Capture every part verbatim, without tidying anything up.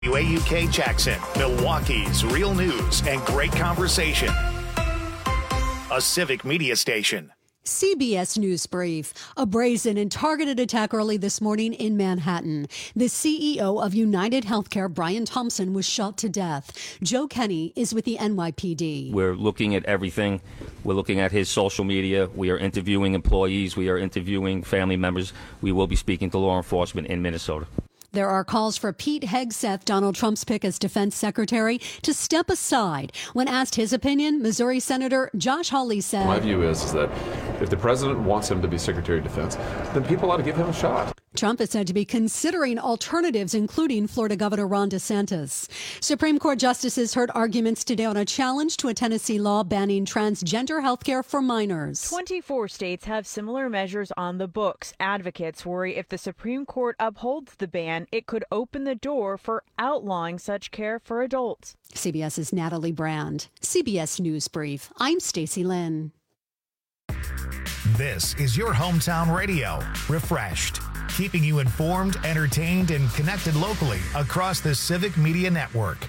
W A U K Jackson, Milwaukee's real news and great conversation. A civic media station. C B S News Brief. A brazen and targeted attack early this morning in Manhattan. The C E O of United Healthcare, Brian Thompson, was shot to death. Joe Kenny is with the N Y P D. We're looking at everything. We're looking at his social media. We are interviewing employees. We are interviewing family members. We will be speaking to law enforcement in Minnesota. There are calls for Pete Hegseth, Donald Trump's pick as defense secretary, to step aside. When asked his opinion, Missouri Senator Josh Hawley said, My view is, is that if the president wants him to be Secretary of Defense, then people ought to give him a shot. Trump is said to be considering alternatives, including Florida Governor Ron DeSantis. Supreme Court justices heard arguments today on a challenge to a Tennessee law banning transgender health care for minors. twenty-four states have similar measures on the books. Advocates worry if the Supreme Court upholds the ban, it could open the door for outlawing such care for adults. CBS's Natalie Brand. C B S News Brief. I'm Stacey Lynn. This is your hometown radio. Refreshed. Keeping you informed, entertained, and connected locally across the Civic Media Network.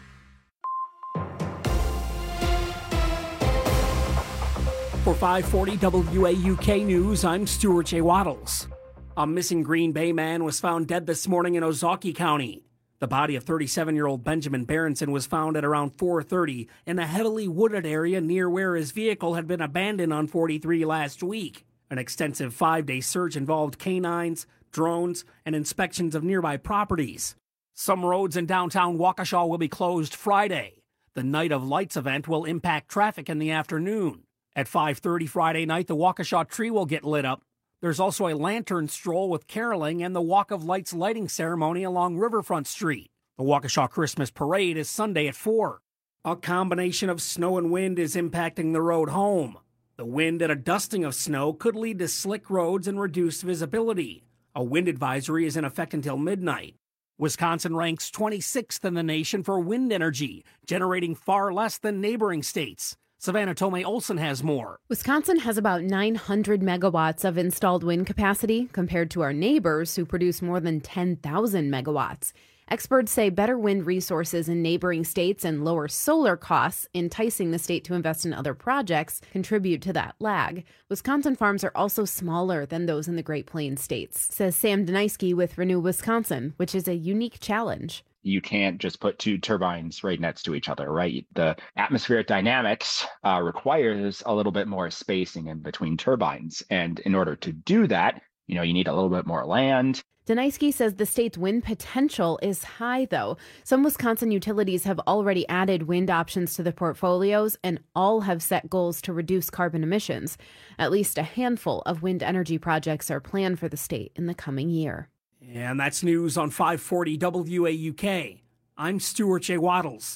For five forty W A U K News, I'm Stuart J. Waddles. A missing Green Bay man was found dead this morning in Ozaukee County. The body of thirty-seven-year-old Benjamin Berenson was found at around four thirty in a heavily wooded area near where his vehicle had been abandoned on forty-three last week. An extensive five-day search involved canines, drones, and inspections of nearby properties. Some roads in downtown Waukesha will be closed Friday. The Night of Lights event will impact traffic in the afternoon. At five thirty Friday night, the Waukesha tree will get lit up. There's also a lantern stroll with caroling and the Walk of Lights lighting ceremony along Riverfront Street. The Waukesha Christmas Parade is Sunday at four. A combination of snow and wind is impacting the road home. The wind and a dusting of snow could lead to slick roads and reduced visibility. A wind advisory is in effect until midnight. Wisconsin ranks twenty-sixth in the nation for wind energy, generating far less than neighboring states. Savannah Tomei Olson has more. Wisconsin has about nine hundred megawatts of installed wind capacity compared to our neighbors who produce more than ten thousand megawatts. Experts say better wind resources in neighboring states and lower solar costs, enticing the state to invest in other projects, contribute to that lag. Wisconsin farms are also smaller than those in the Great Plains states, says Sam Deniski with Renew Wisconsin, which is a unique challenge. You can't just put two turbines right next to each other, right? The atmospheric dynamics uh, requires a little bit more spacing in between turbines. And in order to do that, you know, you need a little bit more land. Deniski says the state's wind potential is high, though. Some Wisconsin utilities have already added wind options to their portfolios, and all have set goals to reduce carbon emissions. At least a handful of wind energy projects are planned for the state in the coming year. And that's news on five forty W A U K. I'm Stuart J. Waddles.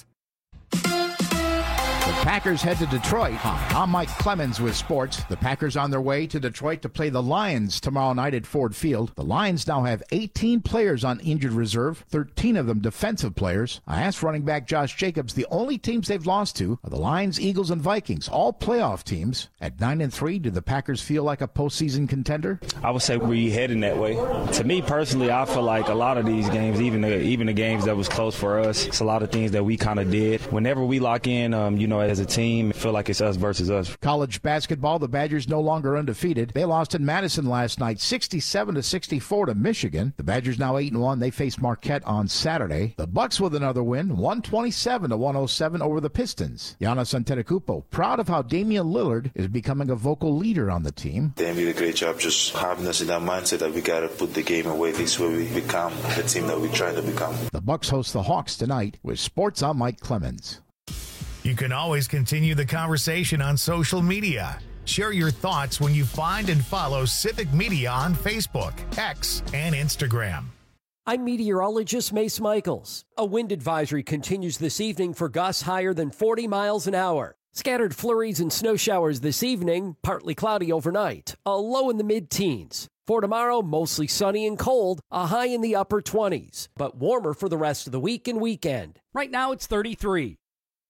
The Packers head to Detroit. Hi, I'm Mike Clemens with sports. The Packers on their way to Detroit to play the Lions tomorrow night at Ford Field. The Lions now have eighteen players on injured reserve, thirteen of them defensive players. I asked running back Josh Jacobs, the only teams they've lost to are the Lions, Eagles, and Vikings, all playoff teams. At nine and three, do the Packers feel like a postseason contender? I would say we're heading that way. To me personally, I feel like a lot of these games, even the, even the games that was close for us, it's a lot of things that we kind of did. Whenever we lock in, um, you know, as a team, I feel like it's us versus us. College basketball, the Badgers no longer undefeated. They lost in Madison last night, sixty-seven to sixty-four to Michigan. The Badgers now eight and one. They face Marquette on Saturday. The Bucks with another win, one twenty-seven to one oh seven over the Pistons. Giannis Antetokounmpo proud of how Damian Lillard is becoming a vocal leader on the team. They did a great job just having us in that mindset that we got to put the game away. This is where we become the team that we try to become. The Bucks host the Hawks tonight. With sports, I'm Mike Clemens. You can always continue the conversation on social media. Share your thoughts when you find and follow Civic Media on Facebook, X, and Instagram. I'm meteorologist Mace Michaels. A wind advisory continues this evening for gusts higher than forty miles an hour. Scattered flurries and snow showers this evening, partly cloudy overnight, a low in the mid-teens. For tomorrow, mostly sunny and cold, a high in the upper twenties, but warmer for the rest of the week and weekend. Right now it's thirty-three.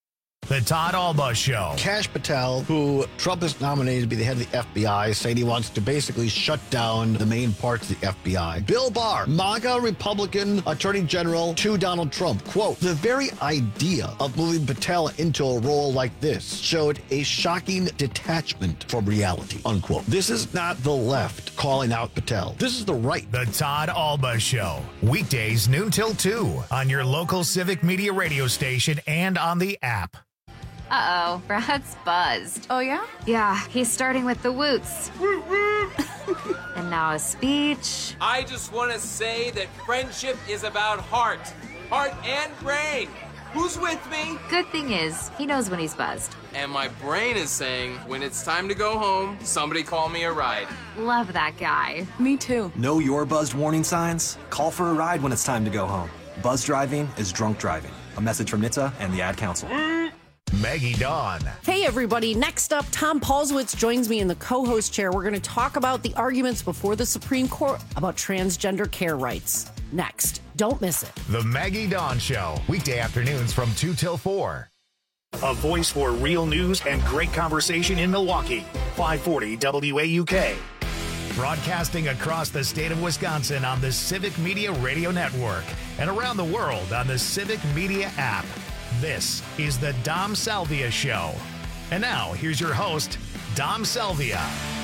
The Todd Alba Show. Kash Patel, who Trump has nominated to be the head of the F B I, saying he wants to basically shut down the main parts of the F B I. Bill Barr, MAGA Republican Attorney General to Donald Trump. Quote, the very idea of moving Patel into a role like this showed a shocking detachment from reality, unquote. This is not the left calling out Patel. This is the right. The Todd Alba Show. Weekdays noon till two on your local Civic Media radio station and on the app. Uh-oh, Brad's buzzed. Oh, yeah? Yeah, he's starting with the woots. And now a speech. I just want to say that friendship is about heart. Heart and brain. Who's with me? Good thing is, he knows when he's buzzed. And my brain is saying, when it's time to go home, somebody call me a ride. Love that guy. Me too. Know your buzzed warning signs? Call for a ride when it's time to go home. Buzz driving is drunk driving. A message from N H T S A and the Ad Council. Maggie Dawn. Hey, everybody. Next up, Tom Paulswitz joins me in the co-host chair. We're going to talk about the arguments before the Supreme Court about transgender care rights. Next. Don't miss it. The Maggie Dawn Show. Weekday afternoons from two till four. A voice for real news and great conversation in Milwaukee. five forty W A U K. Broadcasting across the state of Wisconsin on the Civic Media Radio Network and around the world on the Civic Media app. This is the Dom Salvia Show. And now, here's your host, Dom Salvia.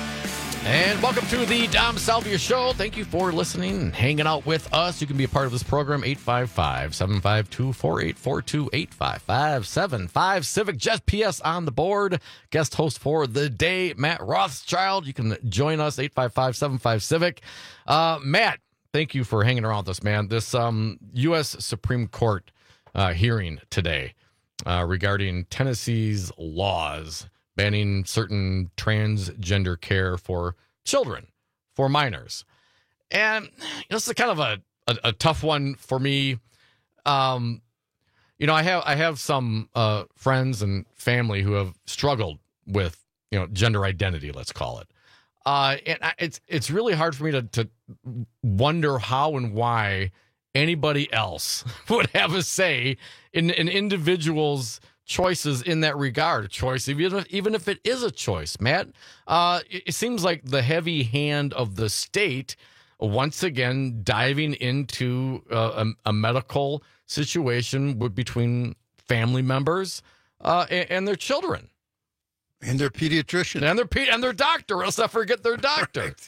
And welcome to the Dom Salvia Show. Thank you for listening and hanging out with us. You can be a part of this program, eight five five, seven five two, four eight four two, eight five five, seven five. Civic Just P S on the board. Guest host for the day, Matt Rothschild. You can join us, eight five five, seven five, Civic. Uh, Matt, thank you for hanging around with us, man. This um, U S Supreme Court uh, hearing today uh, regarding Tennessee's laws banning certain transgender care for children, for minors. And this is kind of a, a, a tough one for me. Um, you know, I have I have some uh, friends and family who have struggled with, you know, gender identity, let's call it. Uh, and I, it's it's really hard for me to, to wonder how and why anybody else would have a say in an individual's choices in that regard. A choice, even if, even if it is a choice, Matt. Uh, it, it seems like the heavy hand of the state once again diving into uh, a, a medical situation with, between family members uh, and, and their children. And their pediatrician. And their pe- and their doctor. Let's not forget their doctor. Right.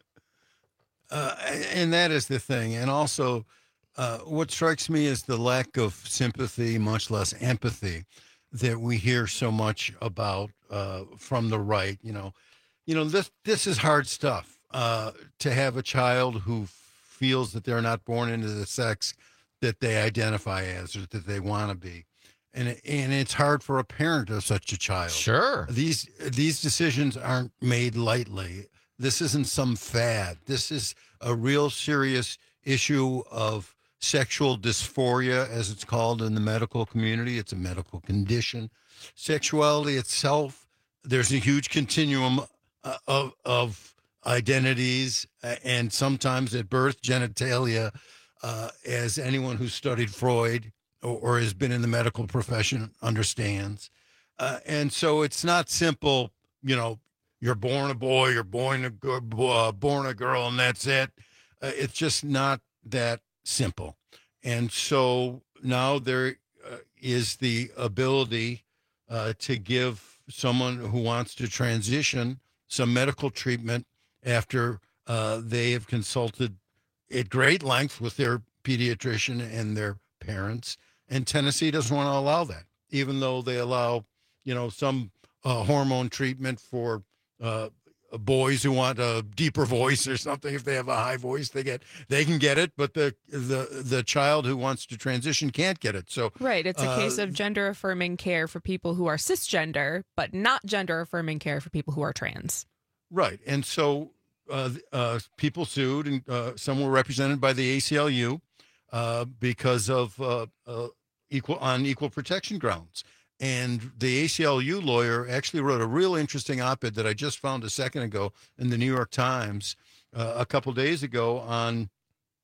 Uh, and that is the thing. And also, uh, what strikes me is the lack of sympathy, much less empathy, that we hear so much about uh, from the right. You know, you know this this is hard stuff. Uh, to have a child who feels that they're not born into the sex that they identify as or that they want to be. And and it's hard for a parent of such a child. Sure. These these decisions aren't made lightly. This isn't some fad. This is a real serious issue of sexual dysphoria, as it's called in the medical community. It's a medical condition. Sexuality itself, there's a huge continuum uh, of of identities, uh, and sometimes at birth, genitalia, uh, as anyone who's studied Freud or, or has been in the medical profession understands. Uh, and so it's not simple, you know, you're born a boy, you're born a, uh, born a girl, and that's it. Uh, it's just not that simple. And so now there uh, is the ability uh, to give someone who wants to transition some medical treatment after uh, they have consulted at great length with their pediatrician and their parents. And Tennessee doesn't want to allow that, even though they allow, you know, some uh, hormone treatment for uh, boys who want a deeper voice or something. If they have a high voice, they get they can get it, but the the the child who wants to transition can't get it. So right, it's a uh, case of gender affirming care for people who are cisgender, but not gender affirming care for people who are trans. Right, and so uh, uh, people sued, and uh, some were represented by the A C L U uh, because of uh, uh, equal on equal protection grounds. And the A C L U lawyer actually wrote a real interesting op-ed that I just found a second ago in the New York Times uh, a couple days ago on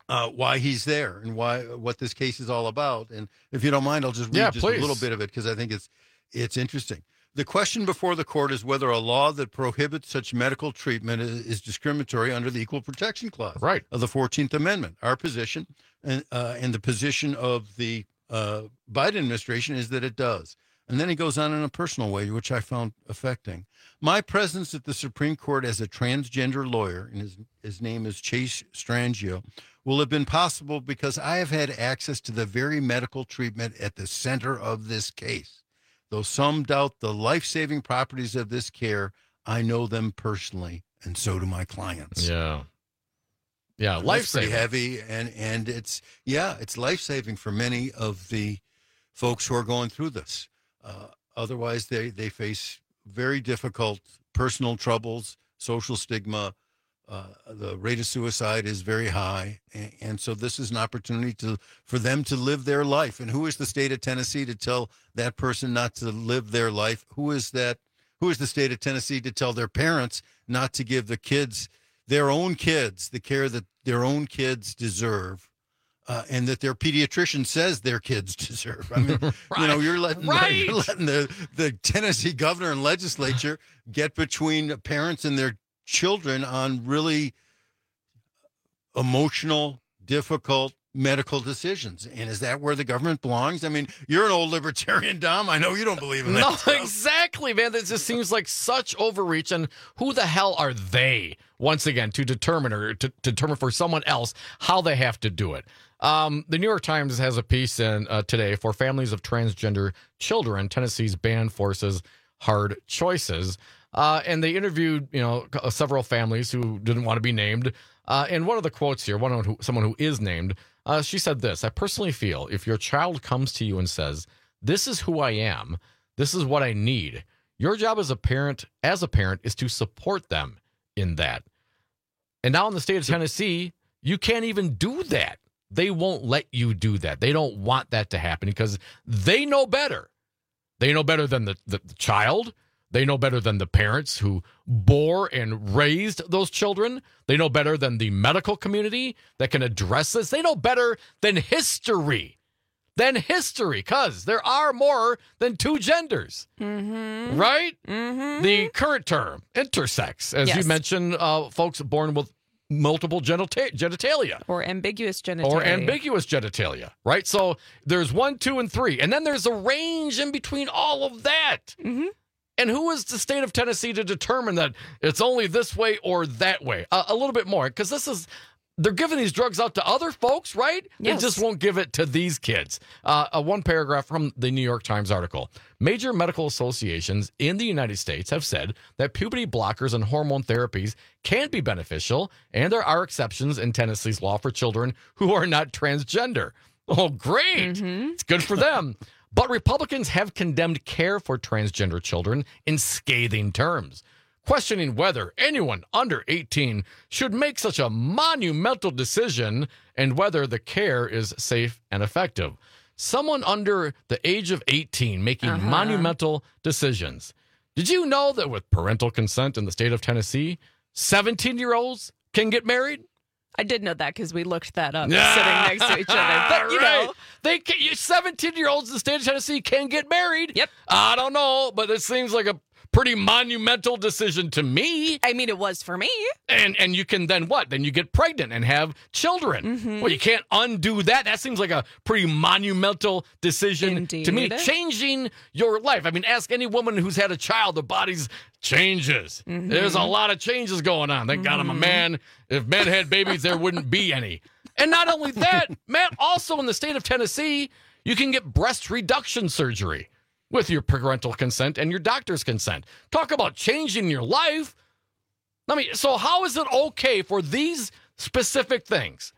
uh, why he's there and why what this case is all about. And if you don't mind, I'll just read Yeah, just please. a little bit of it because I think it's it's interesting. The question before the court is whether a law that prohibits such medical treatment is, is discriminatory under the Equal Protection Clause right. of the fourteenth Amendment. Our position and, uh, and the position of the uh, Biden administration is that it does. And then he goes on in a personal way, which I found affecting. My presence at the Supreme Court as a transgender lawyer, and his, his name is Chase Strangio, will have been possible because I have had access to the very medical treatment at the center of this case. Though some doubt the life-saving properties of this care, I know them personally, and so do my clients. Yeah. Yeah, That's life-saving. pretty heavy, and, and it's, yeah, it's life-saving for many of the folks who are going through this. Uh, otherwise, they, they face very difficult personal troubles, social stigma. Uh, the rate of suicide is very high. And, and so this is an opportunity to for them to live their life. And who is the state of Tennessee to tell that person not to live their life? Who is that? Who is the state of Tennessee to tell their parents not to give the kids, their own kids, the care that their own kids deserve? Uh, and that their pediatrician says their kids deserve. I mean, right. you know, you're letting, right. you're letting the, the Tennessee governor and legislature get between parents and their children on really emotional, difficult medical decisions. And is that where the government belongs? I mean, you're an old libertarian, Dom. I know you don't believe in that No, stuff. exactly, man. This just seems like such overreach. And who the hell are they, once again, to determine or to, to determine for someone else how they have to do it? Um, the New York Times has a piece in uh, today for families of transgender children. Tennessee's ban forces hard choices. Uh, and they interviewed, you know, several families who didn't want to be named. Uh, and one of the quotes here, one of who, someone who is named, uh, she said this: I personally feel if your child comes to you and says, "This is who I am, this is what I need," your job as a parent, as a parent, is to support them in that. And now in the state of Tennessee, you can't even do that. They won't let you do that. They don't want that to happen because they know better. They know better than the, the, the child. They know better than the parents who bore and raised those children. They know better than the medical community that can address this. They know better than history. Than history, because there are more than two genders. Mm-hmm. Right? Mm-hmm. The current term, intersex, as Yes. you mentioned, uh, folks born with multiple genita- genitalia. Or ambiguous genitalia. Or ambiguous genitalia, right? So there's one, two, and three. And then there's a range in between all of that. Mm-hmm. And who is the state of Tennessee to determine that it's only this way or that way? Uh, a little bit more, because this is, they're giving these drugs out to other folks, right? Yes. They just won't give it to these kids. Uh, a one paragraph from the New York Times article. Major medical associations in the United States have said that puberty blockers and hormone therapies can be beneficial, and there are exceptions in Tennessee's law for children who are not transgender. Oh, great. Mm-hmm. It's good for them. But Republicans have condemned care for transgender children in scathing terms, questioning whether anyone under eighteen should make such a monumental decision and whether the care is safe and effective. Someone under the age of eighteen making Uh-huh. monumental decisions. Did you know that with parental consent in the state of Tennessee, seventeen-year-olds can get married? I did know that because we looked that up Ah, sitting next to each other. But, you right. know. They can, seventeen-year-olds in the state of Tennessee can get married. Yep. I don't know, but it seems like a pretty monumental decision to me. I mean, it was for me. And and you can then what? Then you get pregnant and have children. Mm-hmm. Well, you can't undo that. That seems like a pretty monumental decision Indeed. to me. Changing your life. I mean, ask any woman who's had a child. The body's changes. Mm-hmm. There's a lot of changes going on. Thank God I'm a man. If men had babies, there wouldn't be any. And not only that, Matt, also in the state of Tennessee, you can get breast reduction surgery with your parental consent and your doctor's consent. Talk about changing your life. I mean, so how is it okay for these specific things?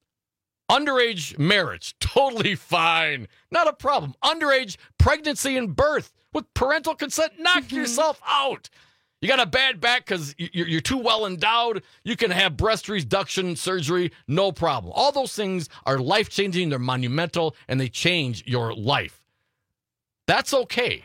Underage marriage, totally fine. Not a problem. Underage pregnancy and birth with parental consent, knock yourself out. You got a bad back because you're too well endowed. You can have breast reduction surgery, no problem. All those things are life-changing, they're monumental, and they change your life. That's okay.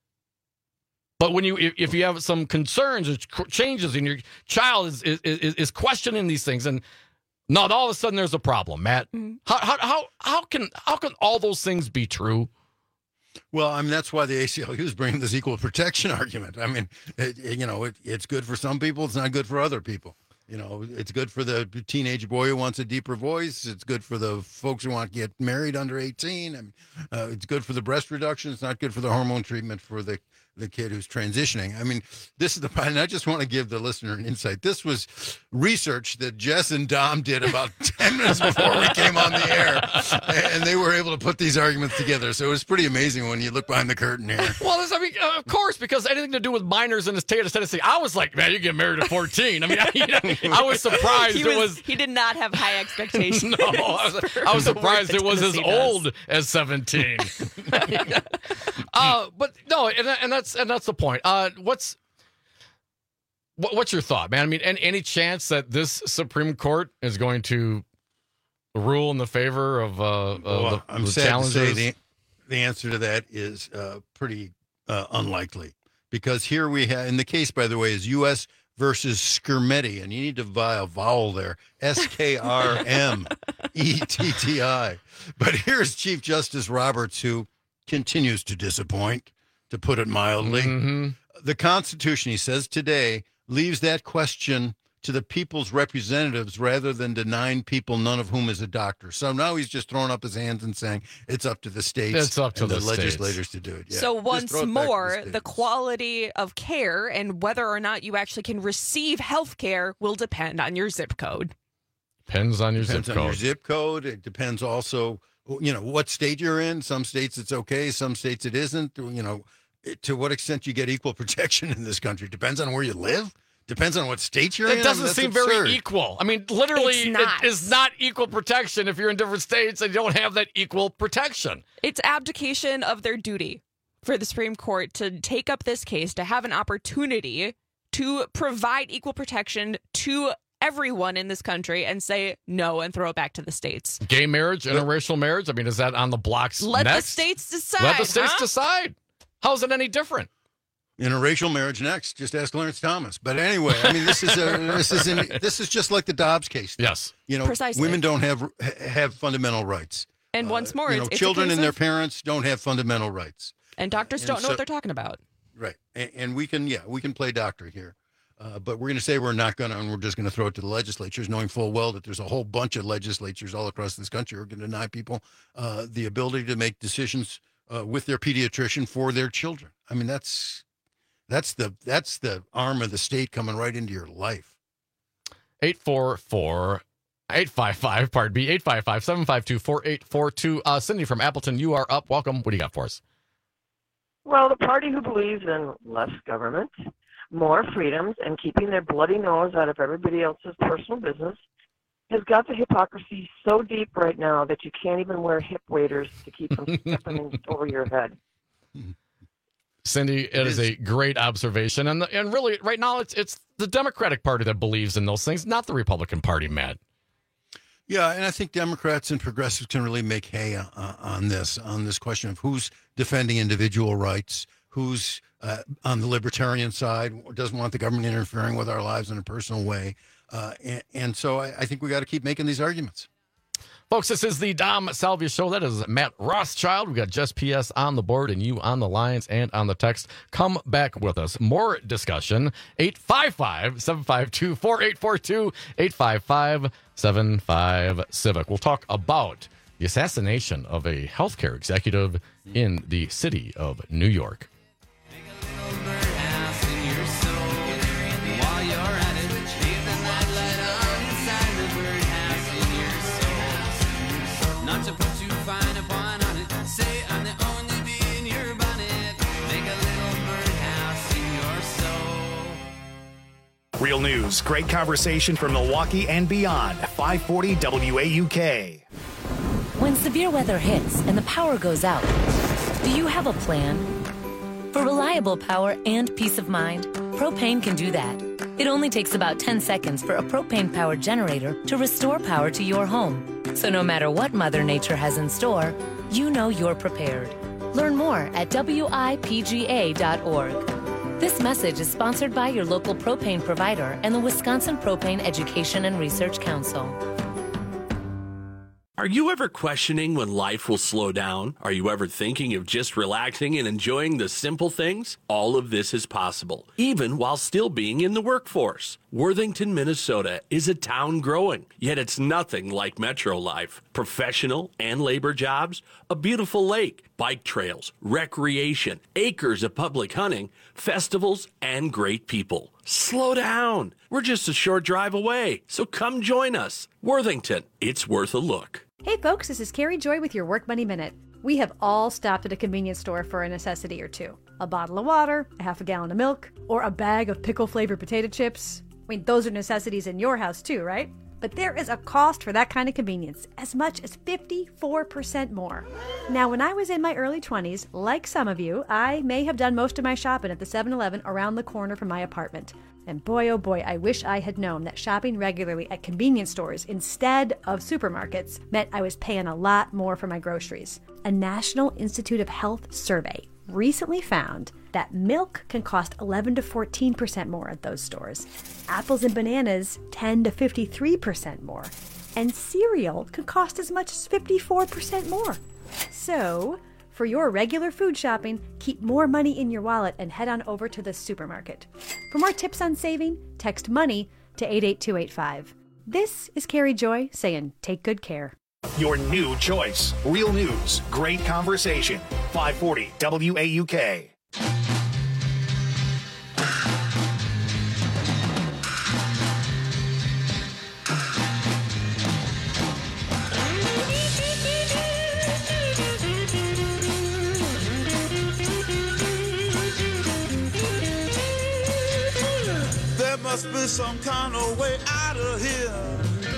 But when you, if, if you have some concerns or changes and your child is, is is questioning these things, and No, all of a sudden there's a problem, Matt. Mm-hmm. How, how how how can how can all those things be true? Well, I mean, that's why the A C L U is bringing this equal protection argument. I mean, it, it, you know, it, it's good for some people. It's not good for other people. You know, it's good for the teenage boy who wants a deeper voice. It's good for the folks who want to get married under eighteen. I mean, uh, it's good for the breast reduction. It's not good for the hormone treatment for the the kid who's transitioning. I mean, this is the part, and I just want to give the listener an insight. This was research that Jess and Dom did about ten minutes before we came on the air, and they were able to put these arguments together. So it was pretty amazing when you look behind the curtain here. Well, this, I mean, uh, of course, because anything to do with minors in the state of Tennessee, I was like, man, you get married at fourteen. I mean, I, you know, I was surprised he it was, was. He did not have high expectations. No, I was, I was surprised it was as old as seventeen. uh, but no, and, and that's and that's the point. Uh, what's what, what's your thought, man? I mean, any, any chance that this Supreme Court is going to rule in the favor of, uh, of well, the, I'm the sad challengers? to say the, the answer to that is uh, pretty uh, unlikely, because here we have, in the case, by the way, is U S versus Skrmetti, and you need to buy a vowel there, S K R M E T T I. But here's Chief Justice Roberts, who continues to disappoint, to put it mildly. Mm-hmm. The Constitution, he says today, leaves that question to the people's representatives rather than denying people, none of whom is a doctor. So now he's just throwing up his hands and saying it's up to the states It's up to and the, the states. legislators to do it. Yeah. So Just once throw it back to more, the the, states. quality of care and whether or not you actually can receive health care will depend on your zip code. Depends on your Depends zip on code. your zip code. It depends also, you know, what state you're in. Some states it's okay. Some states it isn't. You know, it, to what extent you get equal protection in this country depends on where you live. Depends on what state you're in. It I doesn't mean, that's seem absurd. very equal. I mean, literally, It's not. it is not equal protection if you're in different states and you don't have that equal protection. It's abdication of their duty for the Supreme Court to take up this case, to have an opportunity to provide equal protection to everyone in this country and say no and throw it back to the states. Gay marriage, interracial marriage, I mean, is that on the blocks Let next? the states decide. Let the states huh? decide. How's it any different? Interracial marriage next. Just ask Lawrence Thomas. But anyway, I mean, this is a this is an, this is just like the Dobbs case. Yes, you know, Precisely. women don't have have fundamental rights. And once more, You know, it's, it's a children case and their of- parents don't have fundamental rights. and doctors and don't know so- what they're talking about. Right, and, and we can yeah we can play doctor here, uh, but we're going to say we're not going to, and we're just going to throw it to the legislatures, knowing full well that there's a whole bunch of legislatures all across this country who are going to deny people uh, the ability to make decisions uh, with their pediatrician for their children. I mean, that's. That's the that's the arm of the state coming right into your life. eight four four, eight five five, pardon me, eight five five, seven five two, four eight four two. Uh, Cindy from Appleton, you are up. Welcome. What do you got for us? Well, the party who believes in less government, more freedoms, and keeping their bloody nose out of everybody else's personal business has got the hypocrisy so deep right now that you can't even wear hip waders to keep them stepping over your head. Cindy, it is a great observation, and and really, right now, it's it's the Democratic Party that believes in those things, not the Republican Party, Matt. Yeah, and I think Democrats and progressives can really make hay uh, on this, on this question of who's defending individual rights, who's uh, on the libertarian side, doesn't want the government interfering with our lives in a personal way. Uh, and, and so I, I think we got to keep making these arguments. Folks, this is the Dom Salvia Show. That is Matt Rothschild. We got Just P S on the board and you on the lines and on the text. Come back with us. More discussion. eight five five, seven five two, four eight four two, eight five five, seven five Civic. We'll talk about the assassination of a healthcare executive in the city of New York. Not to put too fine a point on it. Say I'm the only bee in your bonnet. Make a little birdhouse in your soul. Real news, great conversation from Milwaukee and beyond. five forty W A U K. When severe weather hits and the power goes out, do you have a plan? For reliable power and peace of mind, Propane can do that. It only takes about ten seconds for a propane-powered generator to restore power to your home. So no matter what Mother Nature has in store, you know you're prepared. Learn more at W I P G A dot org. This message is sponsored by your local propane provider and the Wisconsin Propane Education and Research Council. Are you ever questioning when life will slow down? Are you ever thinking of just relaxing and enjoying the simple things? All of this is possible, even while still being in the workforce. Worthington, Minnesota is a town growing, yet it's nothing like metro life. Professional and labor jobs, a beautiful lake, bike trails, recreation, acres of public hunting, festivals, and great people. Slow down. We're just a short drive away, so come join us. Worthington, it's worth a look. Hey folks, this is Carrie Joy with your Work Money Minute. We have all stopped at a convenience store for a necessity or two. A bottle of water, a half a gallon of milk, or a bag of pickle-flavored potato chips. I mean, those are necessities in your house too, right? But there is a cost for that kind of convenience, as much as fifty-four percent more. Now, when I was in my early twenties, like some of you, I may have done most of my shopping at the seven eleven around the corner from my apartment. And boy, oh boy, I wish I had known that shopping regularly at convenience stores instead of supermarkets meant I was paying a lot more for my groceries. A National Institute of Health survey recently found that milk can cost eleven to fourteen percent more at those stores. Apples and bananas ten to fifty-three percent more. And cereal can cost as much as fifty-four percent more. So, for your regular food shopping, keep more money in your wallet and head on over to the supermarket. For more tips on saving, text MONEY to eight eight two eight five. This is Carrie Joy saying take good care. Your new choice. Real news. Great conversation. five forty W A U K. There must be some kind of way out of here.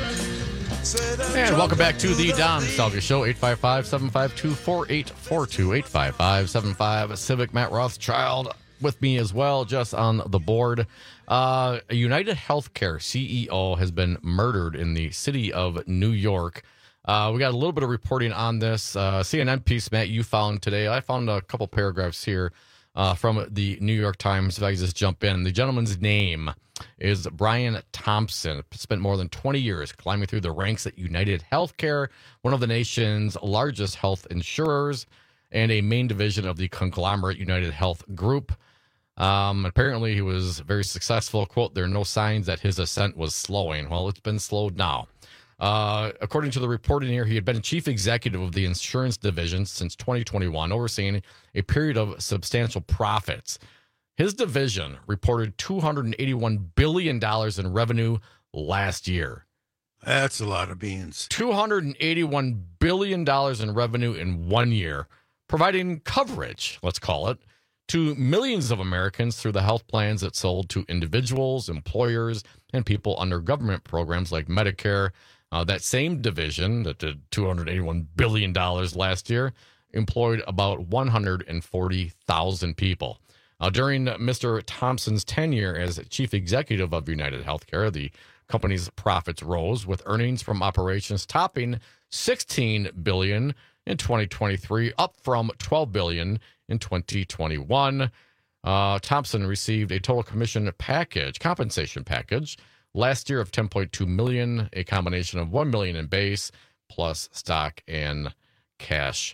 And welcome back to the Dom Salvia Show, eight five five, seven five two, four eight four two, eight five five, seven five Civic. Matt Rothschild with me as well, just on the board. Uh, a United Healthcare C E O has been murdered in the city of New York. Uh, we got a little bit of reporting on this. Uh, C N N piece, Matt, you found today. I found a couple paragraphs here uh, from the New York Times. If I could just jump in. The gentleman's name is Brian Thompson. Spent more than twenty years climbing through the ranks at United Healthcare, one of the nation's largest health insurers and a main division of the conglomerate United Health Group. Um, apparently, he was very successful. Quote, there are no signs that his ascent was slowing. Well, it's been slowed now. Uh, according to the reporting here, he had been chief executive of the insurance division since twenty twenty-one, overseeing a period of substantial profits. His division reported two hundred eighty-one billion dollars in revenue last year. That's a lot of beans. two hundred eighty-one billion dollars in revenue in one year, providing coverage, let's call it, to millions of Americans through the health plans it sold to individuals, employers, and people under government programs like Medicare. Uh, that same division that did two hundred eighty-one billion dollars last year employed about one hundred forty thousand people. Uh, during Mister Thompson's tenure as chief executive of United Healthcare, the company's profits rose, with earnings from operations topping sixteen billion dollars in twenty twenty-three, up from twelve billion dollars in twenty twenty-one. Uh, Thompson received a total commission package, compensation package, last year of ten point two million dollars, a combination of one million dollars in base plus stock and cash.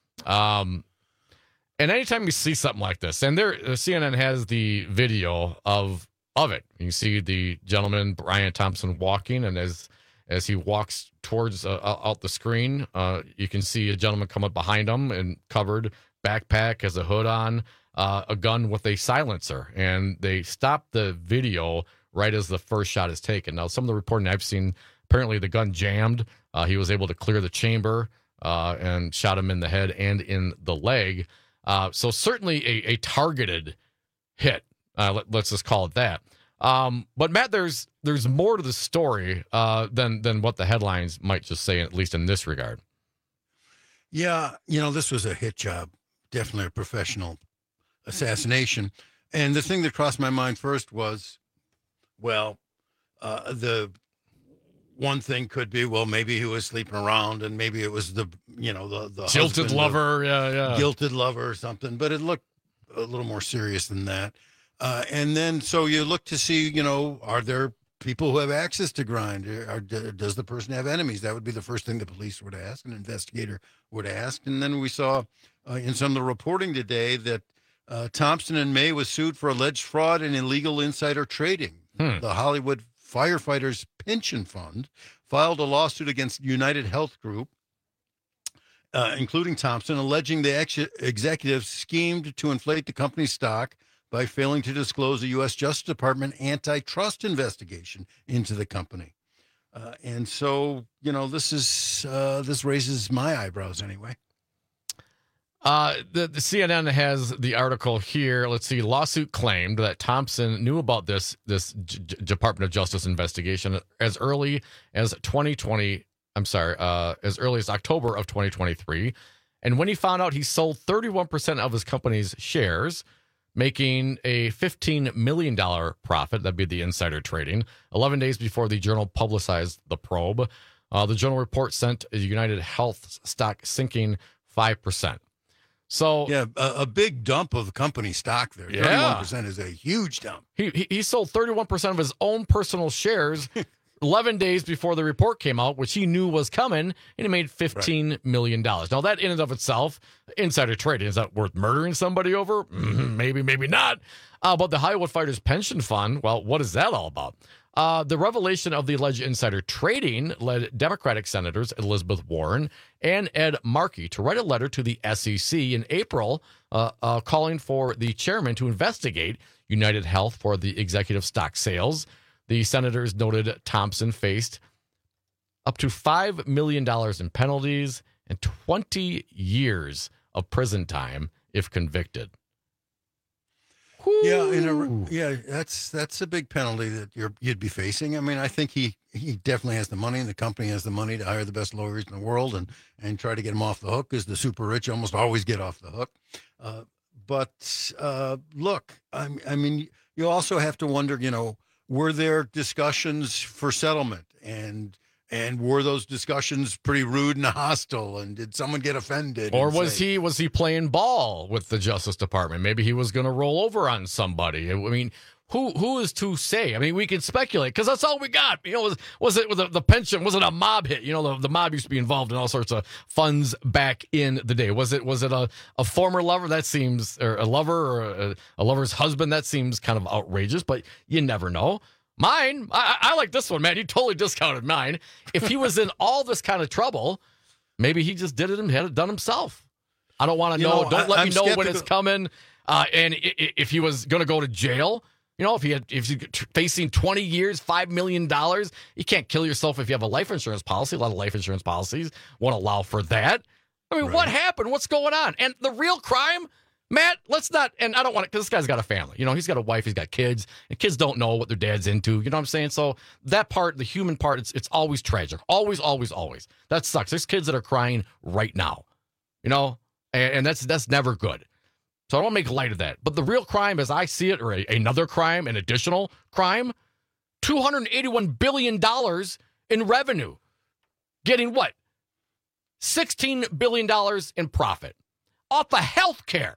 Um. And anytime you see something like this, and there, C N N has the video of of it. You see the gentleman, Brian Thompson, walking, and as as he walks towards uh, out the screen, uh, you can see a gentleman come up behind him and covered backpack, has a hood on, uh, a gun with a silencer, and they stop the video right as the first shot is taken. Now, some of the reporting I've seen, apparently the gun jammed. Uh, he was able to clear the chamber uh, and shot him in the head and in the leg. Uh, so certainly a, a targeted hit. Uh, let, let's just call it that. Um, but Matt, there's there's more to the story uh, than than what the headlines might just say, at least in this regard. Yeah, you know, this was a hit job, definitely a professional assassination. And the thing that crossed my mind first was, well, uh, the one thing could be, well, maybe he was sleeping around, and maybe it was the, you know, the the jilted lover, yeah, yeah, guilted lover or something. But it looked a little more serious than that. Uh, and then, so you look to see, you know, are there people who have access to grind? Are, does the person have enemies? That would be the first thing the police would ask, an investigator would ask. And then we saw uh, in some of the reporting today that uh, Thompson and May was sued for alleged fraud and illegal insider trading. Hmm. The Hollywood Firefighters Pension Fund filed a lawsuit against United Health Group, uh, including Thompson, alleging the ex- executives schemed to inflate the company's stock by failing to disclose a U S Justice Department antitrust investigation into the company. Uh, and so, you know, this is uh, this raises my eyebrows anyway. Uh, the, the C N N has the article here. Let's see. Lawsuit claimed that Thompson knew about this this J- Department of Justice investigation as early as twenty twenty. I'm sorry, uh, as early as October of twenty twenty-three. And when he found out, he sold thirty-one percent of his company's shares, making a fifteen million dollars profit. That'd be the insider trading. eleven days before the Journal publicized the probe, uh, the Journal report sent United Health stock sinking five percent. So yeah, a, a big dump of company stock there. Yeah. thirty-one percent is a huge dump. He, he he sold thirty-one percent of his own personal shares eleven days before the report came out, which he knew was coming, and he made fifteen right. million dollars. Now, that in and of itself, insider trading, is that worth murdering somebody over? Mm-hmm, maybe, maybe not. Uh, but the Hollywood Fighters Pension Fund, well, what is that all about? Uh, the revelation of the alleged insider trading led Democratic Senators Elizabeth Warren and Ed Markey to write a letter to the S E C in April uh, uh, calling for the chairman to investigate United Health for the executive stock sales. The senators noted Thompson faced up to five million dollars in penalties and twenty years of prison time if convicted. Yeah, in a, yeah, that's that's a big penalty that you're you'd be facing. I mean, I think he, he definitely has the money, and the company has the money to hire the best lawyers in the world and and try to get him off the hook, because the super rich almost always get off the hook. Uh, but uh, look, I, I mean, you also have to wonder, you know, were there discussions for settlement, and and were those discussions pretty rude and hostile, and did someone get offended? Or was say, he was he playing ball with the Justice Department? Maybe he was going to roll over on somebody. I mean, who who is to say? I mean, we can speculate, because that's all we got. You know, was was it the, the pension? Was it a mob hit? You know, the, the mob used to be involved in all sorts of funds back in the day. Was it was it a, a former lover? That seems, or a lover, or a, a lover's husband? That seems kind of outrageous, but you never know. Mine, I, I like this one, man. You totally discounted mine. If he was in all this kind of trouble, maybe he just did it and had it done himself. I don't want to know. know. Don't I, let I'm me know skeptical. when it's coming. Uh, and if he was going to go to jail, you know, if he had, if he's facing twenty years, five million dollars, you can't kill yourself if you have a life insurance policy. A lot of life insurance policies won't allow for that. I mean, right. What happened? What's going on? And the real crime, Matt, let's not, and I don't want to, because this guy's got a family. You know, he's got a wife, he's got kids, and kids don't know what their dad's into. You know what I'm saying? So that part, the human part, it's it's always tragic. Always, always, always. That sucks. There's kids that are crying right now, you know, and, and that's that's never good. So I don't make light of that. But the real crime, as I see it, or a, another crime, an additional crime, two hundred eighty-one billion dollars in revenue. Getting what? sixteen billion dollars in profit off of health care.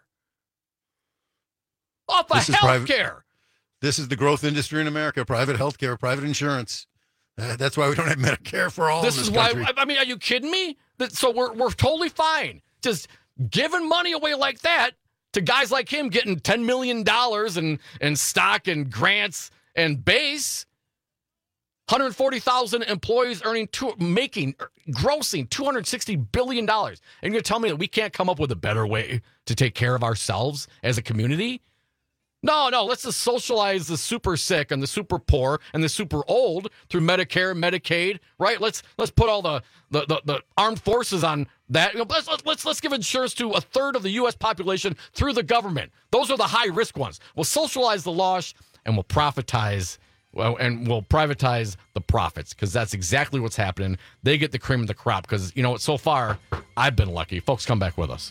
Off of health care. This is the growth industry in America, private health care, private insurance. Uh, that's why we don't have Medicare for all this in this is country. why, I mean, are you kidding me? That, so we're we're totally fine. Just giving money away like that to guys like him getting ten million dollars in, in stock and grants and base. one hundred forty thousand employees earning, two, making, grossing two hundred sixty billion dollars. And you're going to tell me that we can't come up with a better way to take care of ourselves as a community? No, no, let's just socialize the super sick and the super poor and the super old through Medicare, Medicaid, right? Let's let's put all the the, the, the armed forces on that. You know, let's, let's let's give insurance to a third of the U S population through the government. Those are the high risk ones. We'll socialize the loss and we'll profitize, well, and we'll privatize the profits, because that's exactly what's happening. They get the cream of the crop, because you know what? So far, I've been lucky. Folks, come back with us.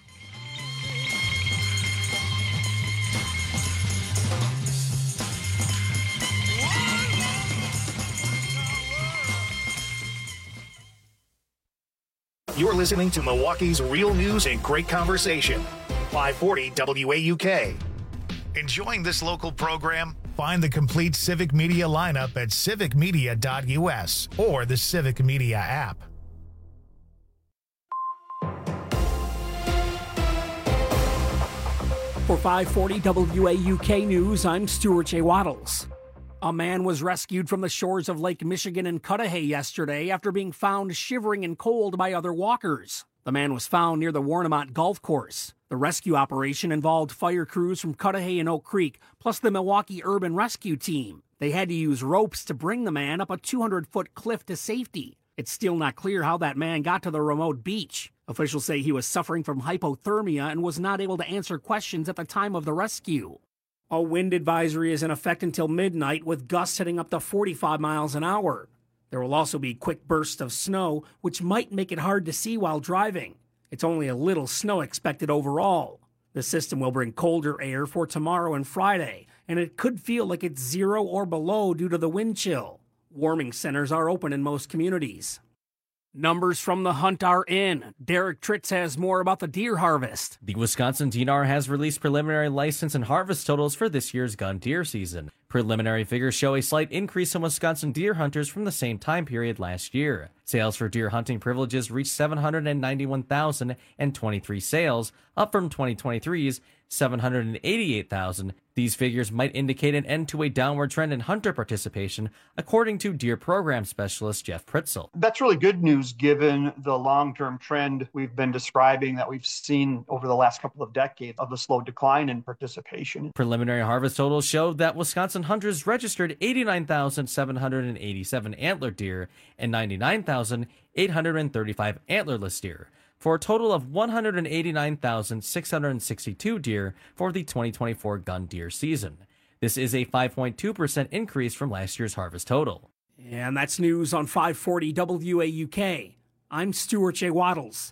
You're listening to Milwaukee's real news and great conversation. five forty W A U K. Enjoying this local program? Find the complete Civic Media lineup at civic media dot u s or the Civic Media app. For five forty W A U K News, I'm Stuart J. Waddles. A man was rescued from the shores of Lake Michigan in Cudahy yesterday after being found shivering and cold by other walkers. The man was found near the Warnemont Golf Course. The rescue operation involved fire crews from Cudahy and Oak Creek, plus the Milwaukee Urban Rescue Team. They had to use ropes to bring the man up a two hundred foot cliff to safety. It's still not clear how that man got to the remote beach. Officials say he was suffering from hypothermia and was not able to answer questions at the time of the rescue. A wind advisory is in effect until midnight, with gusts hitting up to forty-five miles an hour. There will also be quick bursts of snow, which might make it hard to see while driving. It's only a little snow expected overall. The system will bring colder air for tomorrow and Friday, and it could feel like it's zero or below due to the wind chill. Warming centers are open in most communities. Numbers from the hunt are in. Derek Tritz has more about the deer harvest. The Wisconsin D N R has released preliminary license and harvest totals for this year's gun deer season. Preliminary figures show a slight increase in Wisconsin deer hunters from the same time period last year. Sales for deer hunting privileges reached seven hundred ninety-one thousand twenty-three sales, up from twenty twenty-three's seven hundred eighty-eight thousand. These figures might indicate an end to a downward trend in hunter participation, according to deer program specialist Jeff Pritzel. That's really good news given the long-term trend we've been describing that we've seen over the last couple of decades of a slow decline in participation. Preliminary harvest totals showed that Wisconsin hunters registered eighty-nine thousand seven hundred eighty-seven antlered deer and ninety-nine thousand eight hundred thirty-five antlerless deer, for a total of one hundred eighty-nine thousand six hundred sixty-two deer for the twenty twenty-four gun deer season. This is a five point two percent increase from last year's harvest total. And that's news on five forty W A U K. I'm Stuart J. Waddles.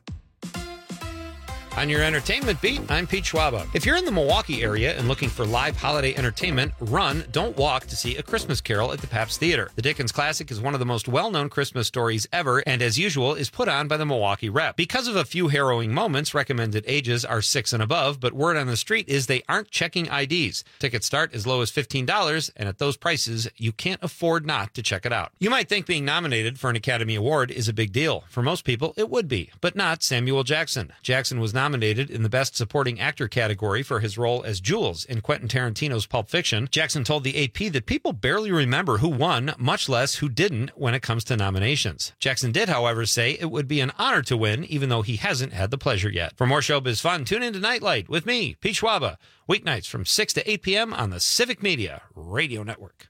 On your entertainment beat, I'm Pete Schwaba. If you're in the Milwaukee area and looking for live holiday entertainment, run, don't walk to see A Christmas Carol at the Pabst Theater. The Dickens classic is one of the most well-known Christmas stories ever, and as usual, is put on by the Milwaukee Rep. Because of a few harrowing moments, recommended ages are six and above, but word on the street is they aren't checking I Ds. Tickets start as low as fifteen dollars, and at those prices, you can't afford not to check it out. You might think being nominated for an Academy Award is a big deal. For most people, it would be, but not Samuel Jackson. Jackson was nominated nominated in the Best Supporting Actor category for his role as Jules in Quentin Tarantino's Pulp Fiction. Jackson told the A P that people barely remember who won, much less who didn't, when it comes to nominations. Jackson did, however, say it would be an honor to win, even though he hasn't had the pleasure yet. For more showbiz fun, tune in to Nightlight with me, Pete Schwaba, weeknights from six to eight p.m. on the Civic Media Radio Network.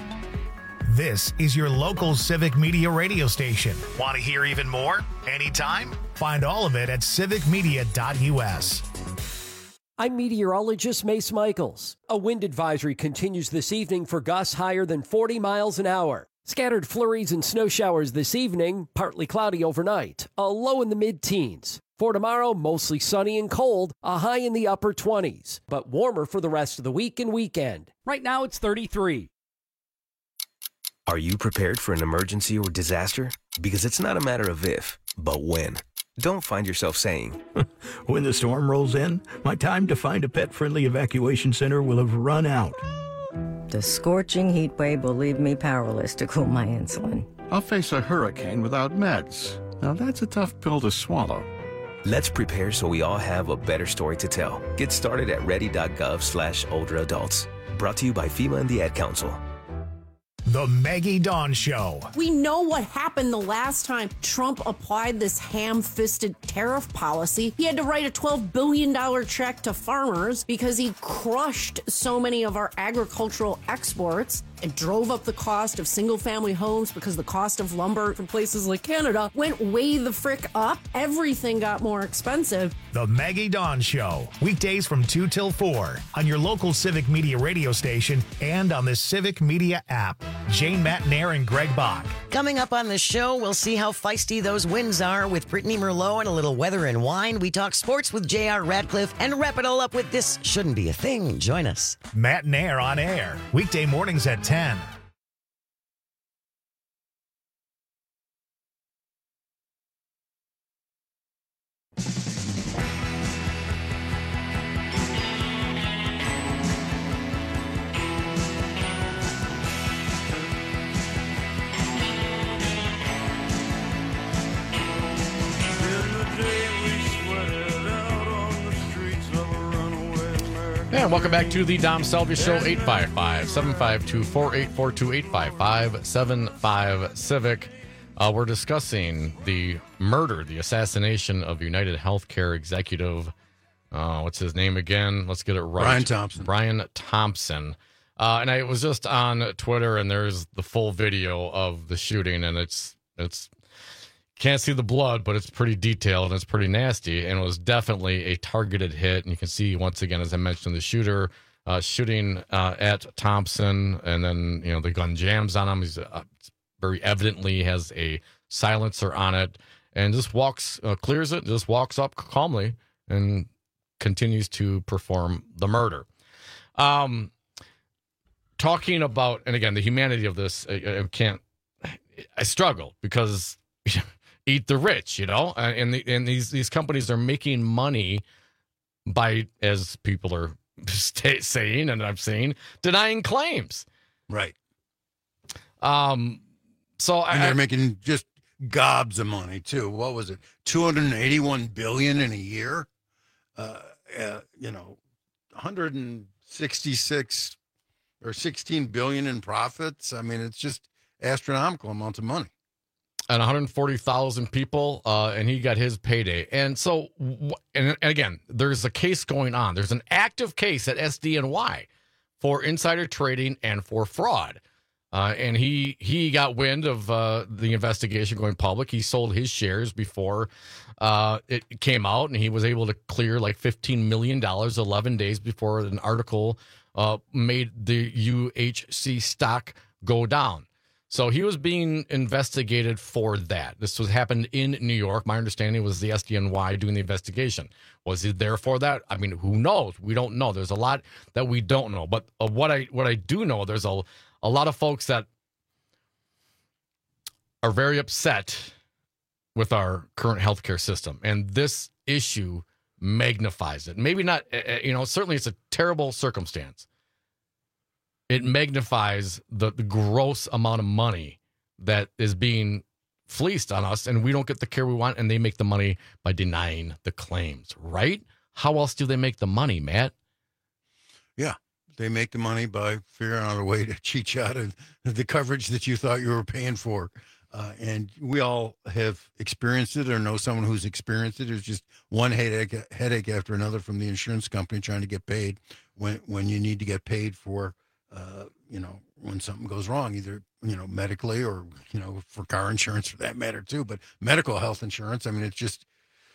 This is your local Civic Media radio station. Want to hear even more? Anytime? Find all of it at civic media dot u s. I'm meteorologist Mace Michaels. A wind advisory continues this evening for gusts higher than forty miles an hour. Scattered flurries and snow showers this evening, partly cloudy overnight, a low in the mid-teens. For tomorrow, mostly sunny and cold, a high in the upper twenties, but warmer for the rest of the week and weekend. Right now it's thirty-three. Are you prepared for an emergency or disaster? Because it's not a matter of if, but when. Don't find yourself saying, when the storm rolls in, my time to find a pet-friendly evacuation center will have run out. The scorching heat wave will leave me powerless to cool my insulin. I'll face a hurricane without meds. Now that's a tough pill to swallow. Let's prepare so we all have a better story to tell. Get started at ready.gov slash older adults. Brought to you by FEMA and the Ad Council. The Maggie Dawn Show. We know what happened the last time Trump applied this ham-fisted tariff policy. He had to write a twelve billion dollars check to farmers because he crushed so many of our agricultural exports and drove up the cost of single-family homes because the cost of lumber from places like Canada went way the frick up. Everything got more expensive. The Maggie Dawn Show. Weekdays from two till four on your local Civic Media radio station and on the Civic Media app. Jane Matnair and Greg Bach. Coming up on the show, we'll see how feisty those winds are with Brittany Merlot and a little weather and wine. We talk sports with J R Radcliffe and wrap it all up with This Shouldn't Be a Thing. Join us. Matnair on air. Weekday mornings at ten. And welcome back to the Dom Salvia Show, eight five five, seven five two, four eight four two, eight five five, seven five Civic. Uh, we're discussing the murder, the assassination of United Healthcare executive. Uh, what's his name again? Let's get it right. Brian Thompson. Brian Thompson. Uh, and I was just on Twitter, and there's the full video of the shooting, and it's it's can't see the blood, but it's pretty detailed and it's pretty nasty, and it was definitely a targeted hit. And you can see once again, as I mentioned, the shooter uh, shooting uh, at Thompson, and then you know the gun jams on him. He's uh, very evidently has a silencer on it, and just walks, uh, clears it, just walks up calmly, and continues to perform the murder. Um, talking about, and again, the humanity of this, I, I can't. I struggle because. Eat the rich, you know, and the, and these these companies are making money by, as people are stay, saying, and I'm saying, denying claims. Right. Um. So and I, they're making just gobs of money too. What was it? two hundred eighty-one billion in a year. Uh, uh, you know, one hundred sixty-six or sixteen billion in profits. I mean, it's just astronomical amounts of money. And one hundred forty thousand people, uh, and he got his payday. And so, and, and again, there's a case going on. There's an active case at S D N Y for insider trading and for fraud. Uh, and he he got wind of uh, the investigation going public. He sold his shares before uh, it came out, and he was able to clear like fifteen million dollars eleven days before an article uh, made the U H C stock go down. So he was being investigated for that. This was happened in New York. My understanding was the S D N Y doing the investigation. Was he there for that? I mean, who knows? We don't know. There's a lot that we don't know. But uh, what I what I do know, there's a a lot of folks that are very upset with our current healthcare system, and this issue magnifies it. Maybe not. Uh, you know, certainly it's a terrible circumstance. It magnifies the, the gross amount of money that is being fleeced on us, and we don't get the care we want, and they make the money by denying the claims, right? How else do they make the money, Matt? Yeah, they make the money by figuring out a way to cheat you out of the coverage that you thought you were paying for. Uh, and we all have experienced it or know someone who's experienced it. It's just one headache, headache after another from the insurance company trying to get paid when, when you need to get paid for Uh, you know, when something goes wrong, either, you know, medically or, you know, for car insurance for that matter too. But medical health insurance, I mean, it's just,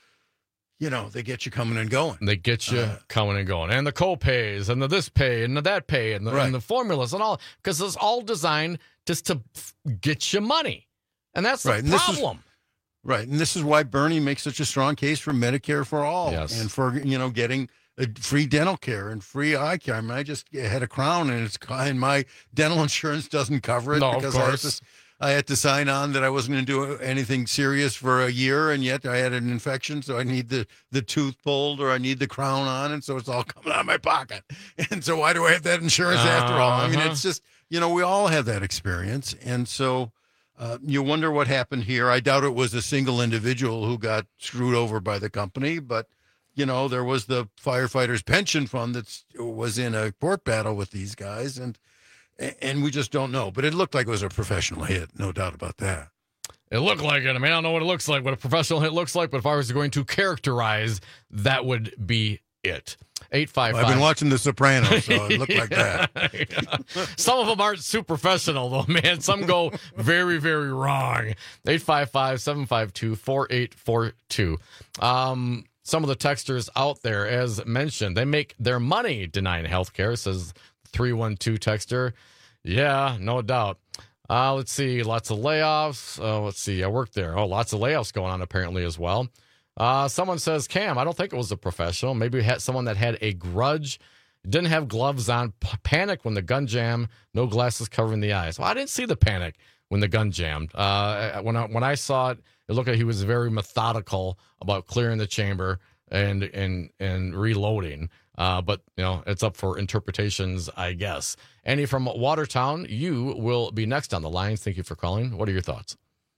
you know, they get you coming and going. They get you uh, coming and going. And the co-pays and the this pay and the that pay and the, right. and the formulas and all, because it's all designed just to get you money. And that's the right. and problem. This is, right. And this is why Bernie makes such a strong case for Medicare for all yes. and for, you know, getting free dental care and free eye care. I mean, I just had a crown, and it's and my dental insurance doesn't cover it no, because of I had, course. to, I had to sign on that I wasn't going to do anything serious for a year, and yet I had an infection, so I need the, the tooth pulled or I need the crown on, and so it's all coming out of my pocket. And so why do I have that insurance uh-huh. after all? I mean, it's just, you know, we all have that experience, and so uh, you wonder what happened here. I doubt it was a single individual who got screwed over by the company, but you know, there was the firefighters pension fund that was in a court battle with these guys, and and we just don't know. But it looked like it was a professional hit, no doubt about that. It looked like it. I mean, I don't know what it looks like, what a professional hit looks like, but if I was going to characterize, that would be it. eight five five. Well, I've been watching The Sopranos, so it looked like that. Yeah. Some of them aren't super professional, though, man. Some go very, very wrong. eight five five, seven five two, four eight four two. Um... Some of the texters out there, as mentioned, they make their money denying health care, says three one two texter. Yeah, no doubt. Uh, let's see, lots of layoffs. Uh, let's see, I worked there. Oh, lots of layoffs going on apparently as well. Uh, someone says, Cam, I don't think it was a professional. Maybe we had someone that had a grudge, didn't have gloves on, p- panic when the gun jammed, no glasses covering the eyes. Well, I didn't see the panic when the gun jammed. Uh, when I, when I saw it, it looked like he was very methodical about clearing the chamber and and and reloading. Uh, but, you know, it's up for interpretations, I guess. Annie from Watertown, you will be next on the lines. Thank you for calling. What are your thoughts?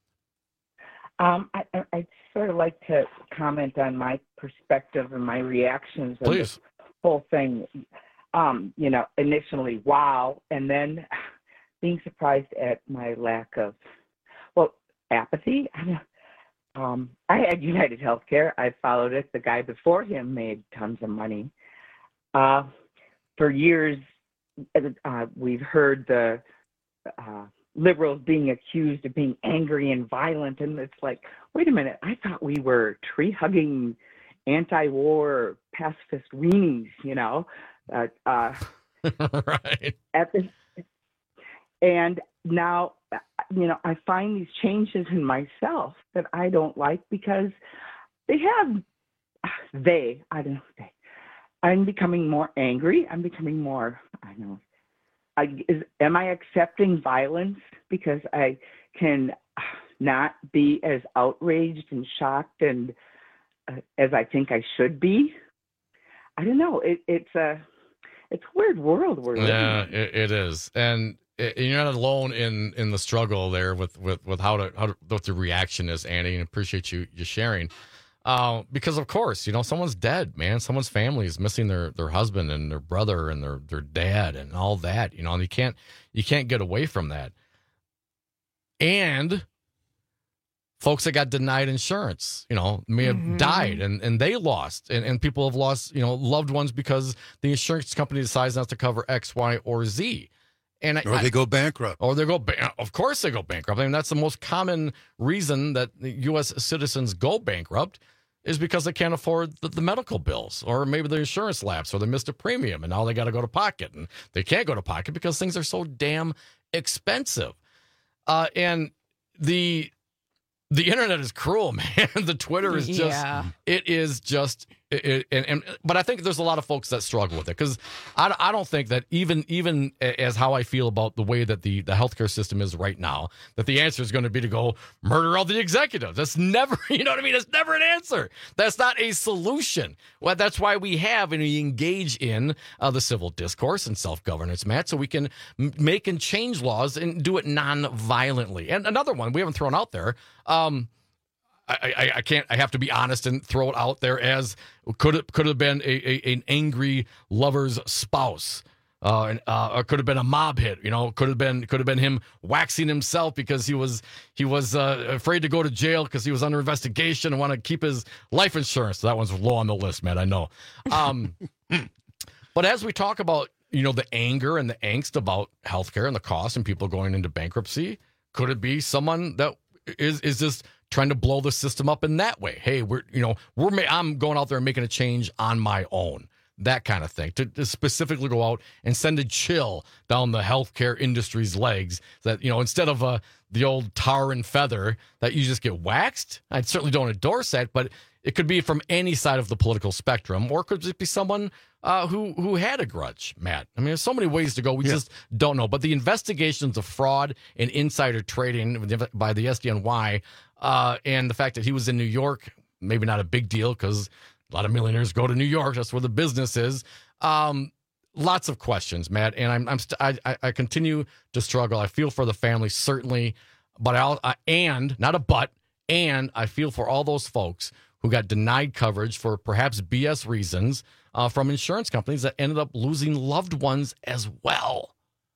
Um, I, I, I'd sort of like to comment on my perspective and my reactions on Please. this whole thing. um, you know, initially, wow, and then being surprised at my lack of, well, apathy. I don't, um, I had United Healthcare. I followed it. The guy before him made tons of money. Uh, for years, uh, we've heard the uh, liberals being accused of being angry and violent, and it's like, wait a minute, I thought we were tree-hugging, anti-war, pacifist weenies, you know? Uh, uh, right. At the, and now, you know, I find these changes in myself that I don't like because they have, they, I don't know, they, I'm becoming more angry. I'm becoming more, I don't know, I, is, am I accepting violence because I can not be as outraged and shocked and uh, as I think I should be? I don't know. It, it's a, it's a weird world we're living Yeah, in. it, it is, and it, you're not alone in, in the struggle there with, with, with how to how to, what the reaction is, Annie. And appreciate you you sharing, uh, because of course, you know, someone's dead, man. Someone's family is missing their, their husband and their brother and their, their dad and all that. You know, and you can't you can't get away from that. And folks that got denied insurance, you know, may have Mhm. died and, and they lost. And, and people have lost, you know, loved ones because the insurance company decides not to cover X, Y, or Z. And I, Or they go bankrupt. Or they go, ba- of course they go bankrupt. I mean, that's the most common reason that U S citizens go bankrupt is because they can't afford the, the medical bills, or maybe the insurance lapse, or they missed a premium and now they got to go to pocket, and they can't go to pocket because things are so damn expensive. Uh, and the the internet is cruel, man. The Twitter is just, Yeah. it is just, it, it- and, and but I think there's a lot of folks that struggle with it because I, I don't think that even even as how I feel about the way that the, the healthcare system is right now, that the answer is going to be to go murder all the executives. That's never, you know what I mean? That's never an answer. That's not a solution. Well, that's why we have and we engage in uh, the civil discourse and self-governance, Matt, so we can m- make and change laws and do it non-violently. And another one we haven't thrown out there, um, I, I, I can't. I have to be honest and throw it out there as could it could have been a, a an angry lover's spouse, uh, and, uh, or could have been a mob hit. You know, could have been could have been him waxing himself because he was he was uh, afraid to go to jail because he was under investigation and want to keep his life insurance. So that one's low on the list, man. I know. Um, but as we talk about, you know, the anger and the angst about healthcare and the cost and people going into bankruptcy, could it be someone that is is just trying to blow the system up in that way? Hey, we're you know we're ma- I'm going out there and making a change on my own, that kind of thing. To, to specifically go out and send a chill down the healthcare industry's legs. That you know instead of uh, the old tar and feather that you just get waxed. I certainly don't endorse that, but it could be from any side of the political spectrum, or it could just be someone uh, who who had a grudge, Matt. I mean, there's so many ways to go. We Yeah. just don't know. But the investigations of fraud and insider trading by the S D N Y uh, and the fact that he was in New York, maybe not a big deal because a lot of millionaires go to New York. That's where the business is. Um, lots of questions, Matt, and I'm I'm st- I, I I continue to struggle. I feel for the family certainly, but I'll I, and not a but, and I feel for all those folks who got denied coverage for perhaps B S reasons uh, from insurance companies that ended up losing loved ones as well.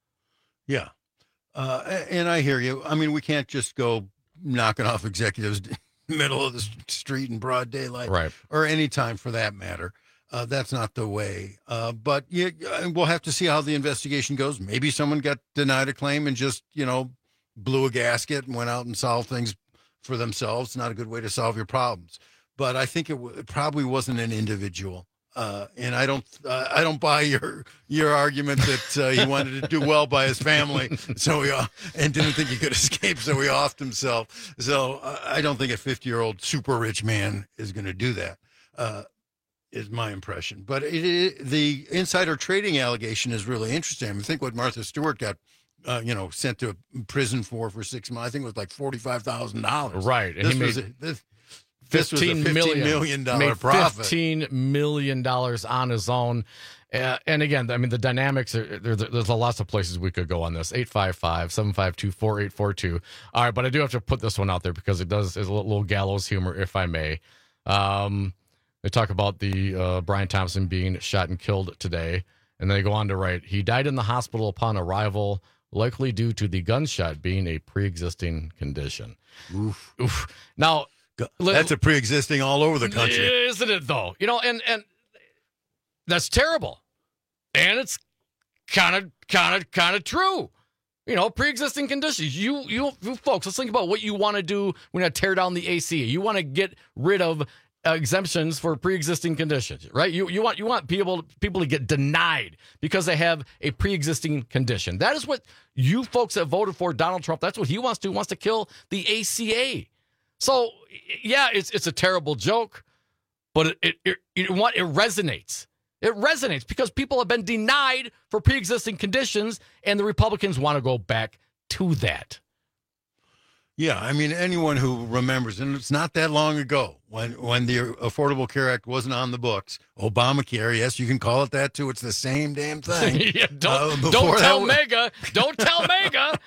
Yeah. Uh, a- and I hear you. I mean, we can't just go knocking off executives in the middle of the s- street in broad daylight. Right. Or any time for that matter. Uh, that's not the way. Uh, but you, uh, we'll have to see how the investigation goes. Maybe someone got denied a claim and just, you know, blew a gasket and went out and solved things for themselves. It's not a good way to solve your problems. But I think it, w- it probably wasn't an individual. Uh, and I don't, uh, I don't buy your your argument that uh, he wanted to do well by his family, so he uh, and didn't think he could escape, so he offed himself. So uh, I don't think a fifty-year-old super rich man is going to do that. Uh, is my impression. But it, it, the insider trading allegation is really interesting. I, mean, I think what Martha Stewart got, uh, you know, sent to prison for for six months, I think it was like forty-five thousand dollars. Right, and This he was made a, this, this was a fifteen fifteen million million dollar made profit. fifteen million dollars on his own. Uh, and again, I mean, the dynamics are there, there's lots of places we could go on this. eight five five, seven five two, four eight four two. All right, but I do have to put this one out there because it does is a little gallows humor, if I may. Um, they talk about the uh, Brian Thompson being shot and killed today. And they go on to write, he died in the hospital upon arrival, likely due to the gunshot being a pre-existing condition. Oof. Oof. Now, that's a pre-existing all over the country. Isn't it, though? You know, and, and that's terrible. And it's kind of, kind of, kind of true. You know, pre-existing conditions. You, you, you folks, let's think about what you want to do when you tear down the A C. You want to get rid of uh, exemptions for pre-existing conditions, right? You, you want, you want people, people to get denied because they have a pre-existing condition. That is what you folks that voted for Donald Trump. That's what he wants to do. He wants to kill the A C A. So, yeah, it's it's a terrible joke, but it it, it, it what it resonates. It resonates because people have been denied for pre-existing conditions, and the Republicans want to go back to that. Yeah, I mean, anyone who remembers, and it's not that long ago when, when the Affordable Care Act wasn't on the books, Obamacare, yes, you can call it that too. It's the same damn thing. yeah, don't uh, don't tell was, Mega. Don't tell Mega.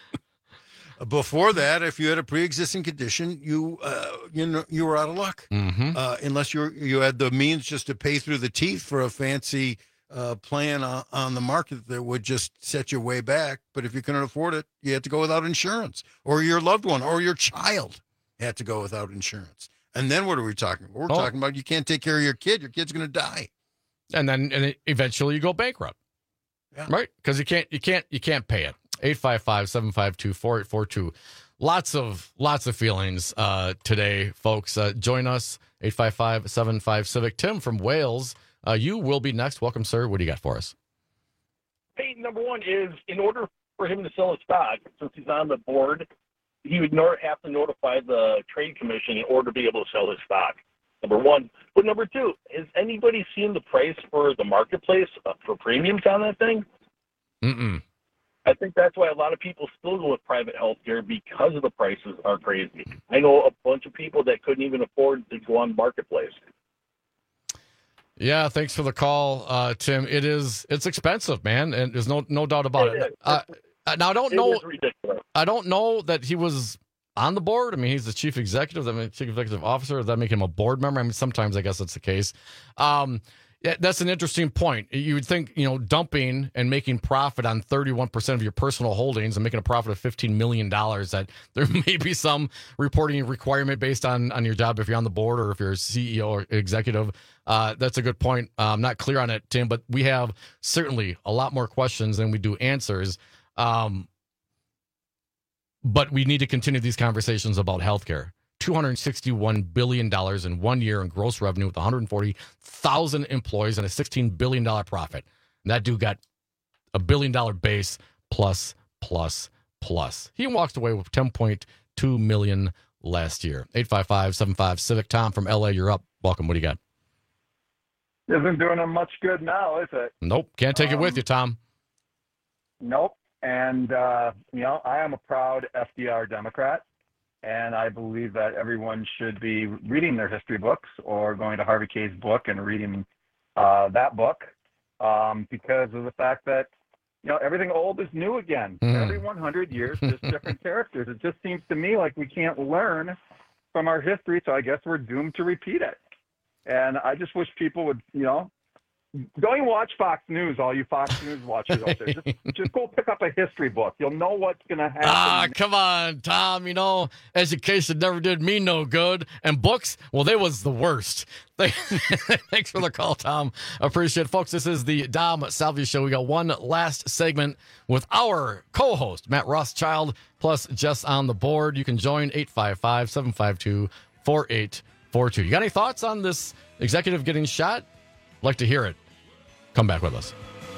Before that, if you had a pre-existing condition, you uh, you know you were out of luck, mm-hmm. uh, unless you you had the means just to pay through the teeth for a fancy uh, plan on, on the market that would just set you way back. But if you couldn't afford it, you had to go without insurance, or your loved one, or your child had to go without insurance. And then what are we talking about? We're oh. talking about you can't take care of your kid. Your kid's going to die, and then and eventually you go bankrupt, yeah. right? Because you can't you can't you can't pay it. eight five five, seven five two, four eight four two. Lots of lots of feelings uh, today, folks. Uh, join us, eight five five, seven five, Civic. Tim from Wales, uh, you will be next. Welcome, sir. What do you got for us? Hey, number one is, in order for him to sell his stock, since he's on the board, he would nor- have to notify the Trade Commission in order to be able to sell his stock, number one. But number two, has anybody seen the price for the marketplace uh, for premiums on that thing? Mm-mm. I think that's why a lot of people still go with private health care, because of the prices are crazy. I know a bunch of people that couldn't even afford to go on Marketplace. Yeah, thanks for the call, uh, Tim. It is it's expensive, man, and there's no no doubt about it. it. Uh, now I don't it know. Ridiculous. I don't know that he was on the board. I mean, he's the chief executive. I mean, chief executive officer. Does that make him a board member? I mean, sometimes I guess that's the case. Um, Yeah, that's an interesting point. You would think, you know, dumping and making profit on thirty-one percent of your personal holdings and making a profit of fifteen million dollars, that there may be some reporting requirement based on, on your job if you're on the board or if you're a C E O or executive. Uh, that's a good point. Uh, I'm not clear on it, Tim, but we have certainly a lot more questions than we do answers. Um, but we need to continue these conversations about healthcare. two hundred sixty-one billion dollars in one year in gross revenue with one hundred forty thousand employees and a sixteen billion dollars profit. And that dude got a billion dollar base plus, plus, plus. He walked away with ten point two million dollars last year. eight five five, seven five, Civic. Tom from L A, you're up. Welcome. What do you got? Isn't doing him much good now, is it? Nope. Can't take um, it with you, Tom. Nope. And, uh, you know, I am a proud F D R Democrat. And I believe that everyone should be reading their history books or going to Harvey K's book and reading uh, that book um, because of the fact that, you know, everything old is new again. Mm. Every one hundred years, there's different characters. It just seems to me like we can't learn from our history, so I guess we're doomed to repeat it. And I just wish people would, you know, go and watch Fox News, all you Fox News watchers out there. Just, just go pick up a history book. You'll know what's going to happen. Ah, come on, Tom. You know, education never did me no good. And books, well, they was the worst. Thanks for the call, Tom. Appreciate it. Folks, this is the Dom Salvia Show. We got one last segment with our co-host, Matt Rothschild, plus Jess on the board. You can join eight five five, seven five two, four eight four two. You got any thoughts on this executive getting shot? Like to hear it. Come back with us.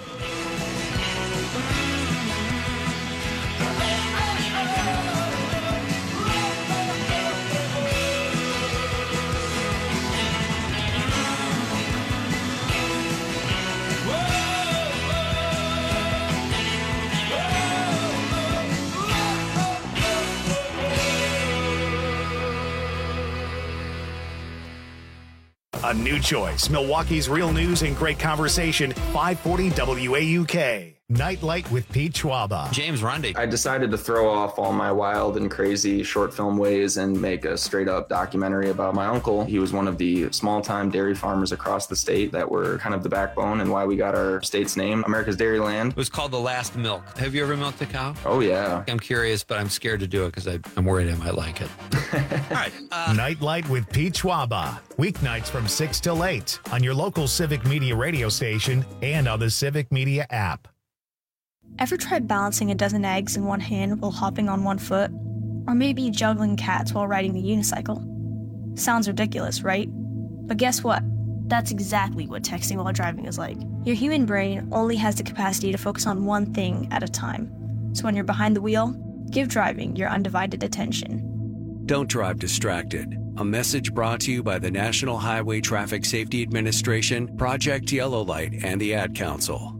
A new choice. Milwaukee's real news and great conversation. five forty W A U K. Nightlight with Pete Schwaba. James Rundy. I decided to throw off all my wild and crazy short film ways and make a straight up documentary about my uncle. He was one of the small time dairy farmers across the state that were kind of the backbone and why we got our state's name, America's Dairyland. It was called The Last Milk. Have you ever milked a cow? Oh, yeah. I'm curious, but I'm scared to do it because I'm worried I might like it. All right. Uh, Nightlight with Pete Schwaba. Weeknights from six till eight on your local Civic Media radio station and on the Civic Media app. Ever tried balancing a dozen eggs in one hand while hopping on one foot? Or maybe juggling cats while riding the unicycle? Sounds ridiculous, right? But guess what? That's exactly what texting while driving is like. Your human brain only has the capacity to focus on one thing at a time. So when you're behind the wheel, give driving your undivided attention. Don't drive distracted. A message brought to you by the National Highway Traffic Safety Administration, Project Yellow Light, and the Ad Council.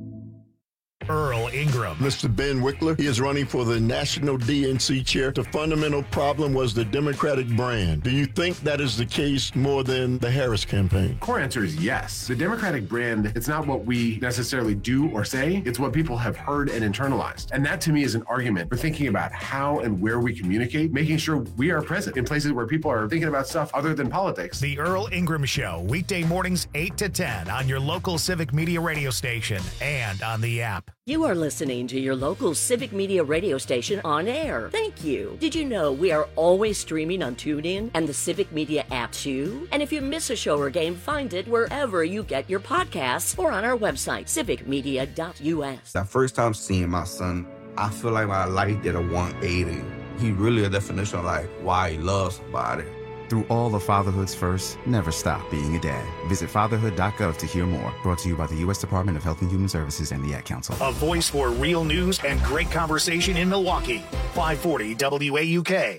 Earl Ingram. Mister Ben Wickler, he is running for the National D N C chair. The fundamental problem was the Democratic brand. Do you think that is the case more than the Harris campaign? Core answer is yes. The Democratic brand, it's not what we necessarily do or say, it's what people have heard and internalized. And that to me is an argument for thinking about how and where we communicate, making sure we are present in places where people are thinking about stuff other than politics. The Earl Ingram Show, weekday mornings eight to ten on your local Civic Media radio station and on the app. You are listening to your local Civic Media radio station on air. Thank you. Did you know we are always streaming on TuneIn and the Civic Media app too? And if you miss a show or game, find it wherever you get your podcasts or on our website, civic media dot u s. That first time seeing my son, I feel like my life did a one eighty. He really a definition of like why he loves somebody. Through all of fatherhood's first, never stop being a dad. Visit fatherhood dot gov to hear more. Brought to you by the U S Department of Health and Human Services and the Ad Council. A voice for real news and great conversation in Milwaukee. five forty W A U K.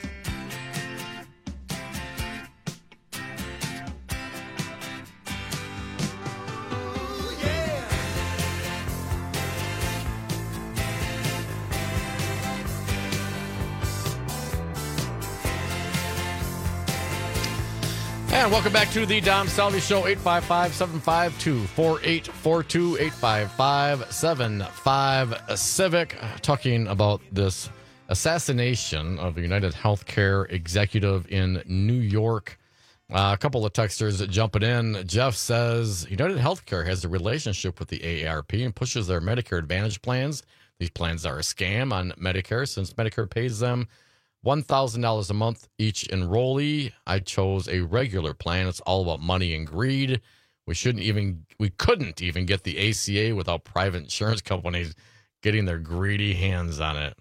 And welcome back to the Dom Salvi Show, eight five five, seven five two, four eight four two, eight five five, seven five Civic, talking about this assassination of a United Healthcare executive in New York. Uh, a couple of texters jumping in. Jeff says United Healthcare has a relationship with the A A R P and pushes their Medicare Advantage plans. These plans are a scam on Medicare since Medicare pays them one thousand dollars a month each enrollee. I chose a regular plan. It's all about money and greed. We shouldn't even, we couldn't even get the A C A without private insurance companies getting their greedy hands on it.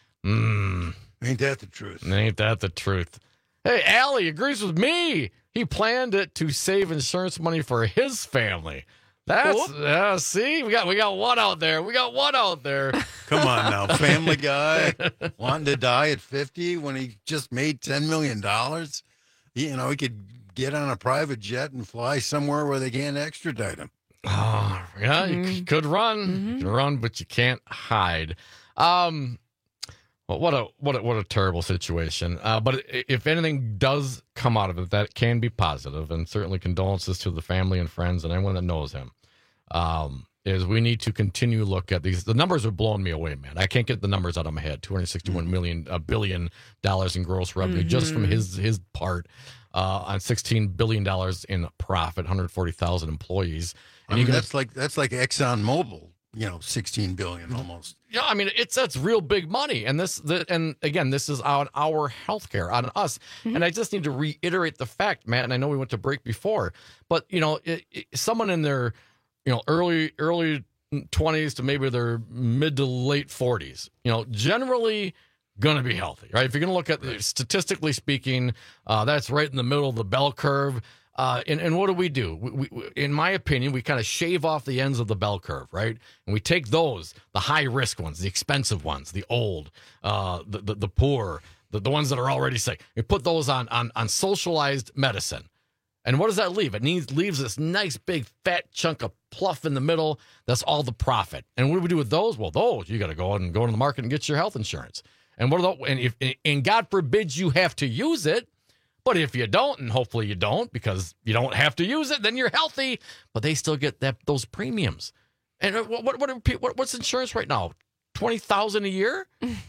Mm. Ain't that the truth? Ain't that the truth? Hey, Allie agrees with me. He planned it to save insurance money for his family. That's uh, see, we got we got one out there. We got one out there. Come on now, Family Guy wanting to die at fifty when he just made ten million dollars. You know, he could get on a private jet and fly somewhere where they can't extradite him. Oh, yeah, Mm-hmm. you could run, mm-hmm. you can run, but you can't hide. Um, well, what a what a, what a terrible situation. Uh, but if anything does come out of it, that can be positive, and certainly condolences to the family and friends and anyone that knows him. Um, is we need to continue to look at these. The numbers are blowing me away, man. I can't get the numbers out of my head. two hundred sixty-one million, a billion dollars in gross revenue mm-hmm. just from his his part uh, on sixteen billion dollars in profit, one hundred forty thousand employees. And I mean, you can, that's like that's like ExxonMobil, you know, sixteen billion almost. Yeah, I mean, it's that's real big money, and this, the, and again, this is on our healthcare, on us, mm-hmm. and I just need to reiterate the fact, Matt. And I know we went to break before, but you know, it, it, someone in their, you know, early early twenties to maybe their mid to late forties, you know, generally going to be healthy, right? If you're going to look at right. statistically speaking, uh, that's right in the middle of the bell curve. Uh, and, and what do we do? We, we, in my opinion, we kind of shave off the ends of the bell curve, right? And we take those, the high-risk ones, the expensive ones, the old, uh, the, the the poor, the, the ones that are already sick. We put those on, on, on socialized medicine. And what does that leave? It needs, leaves this nice, big, fat chunk of pluff in the middle. That's all the profit. And what do we do with those? Well, those, you got to go out and go to the market and get your health insurance. And what are those? And, if, and God forbids you have to use it. But if you don't, and hopefully you don't, because you don't have to use it, then you're healthy. But they still get that those premiums. And what what, what, are, what what's insurance right now? twenty thousand dollars a year?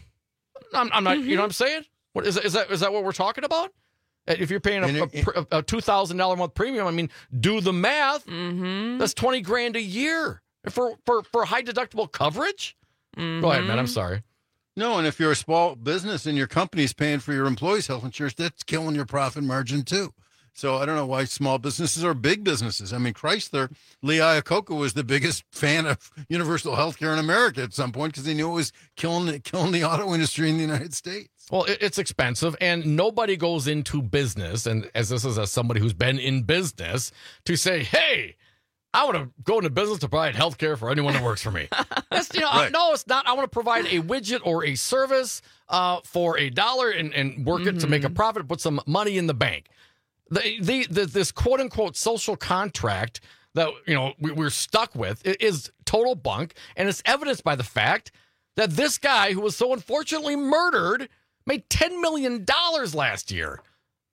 I'm, I'm not, mm-hmm. you know what I'm saying? What is, is that? Is that what we're talking about? If you're paying a, it, a, a two thousand dollars a month premium, I mean, do the math. Mm-hmm. That's twenty grand a year for, for, for high deductible coverage. Mm-hmm. Go ahead, man. I'm sorry. No, and if you're a small business and your company's paying for your employees' health insurance, that's killing your profit margin too. So I don't know why small businesses are big businesses. I mean, Chrysler, Lee Iacocca was the biggest fan of universal health care in America at some point because he knew it was killing, killing the auto industry in the United States. Well, it's expensive, and nobody goes into business, and as this is as somebody who's been in business, to say, hey, I want to go into business to provide health care for anyone that works for me. That's, you know, right. I, no, it's not. I want to provide a widget or a service uh, for a dollar and, and work mm-hmm. it to make a profit, put some money in the bank. The, the, the this quote unquote social contract that you know we, we're stuck with is total bunk, and it's evidenced by the fact that this guy who was so unfortunately murdered made ten million dollars last year.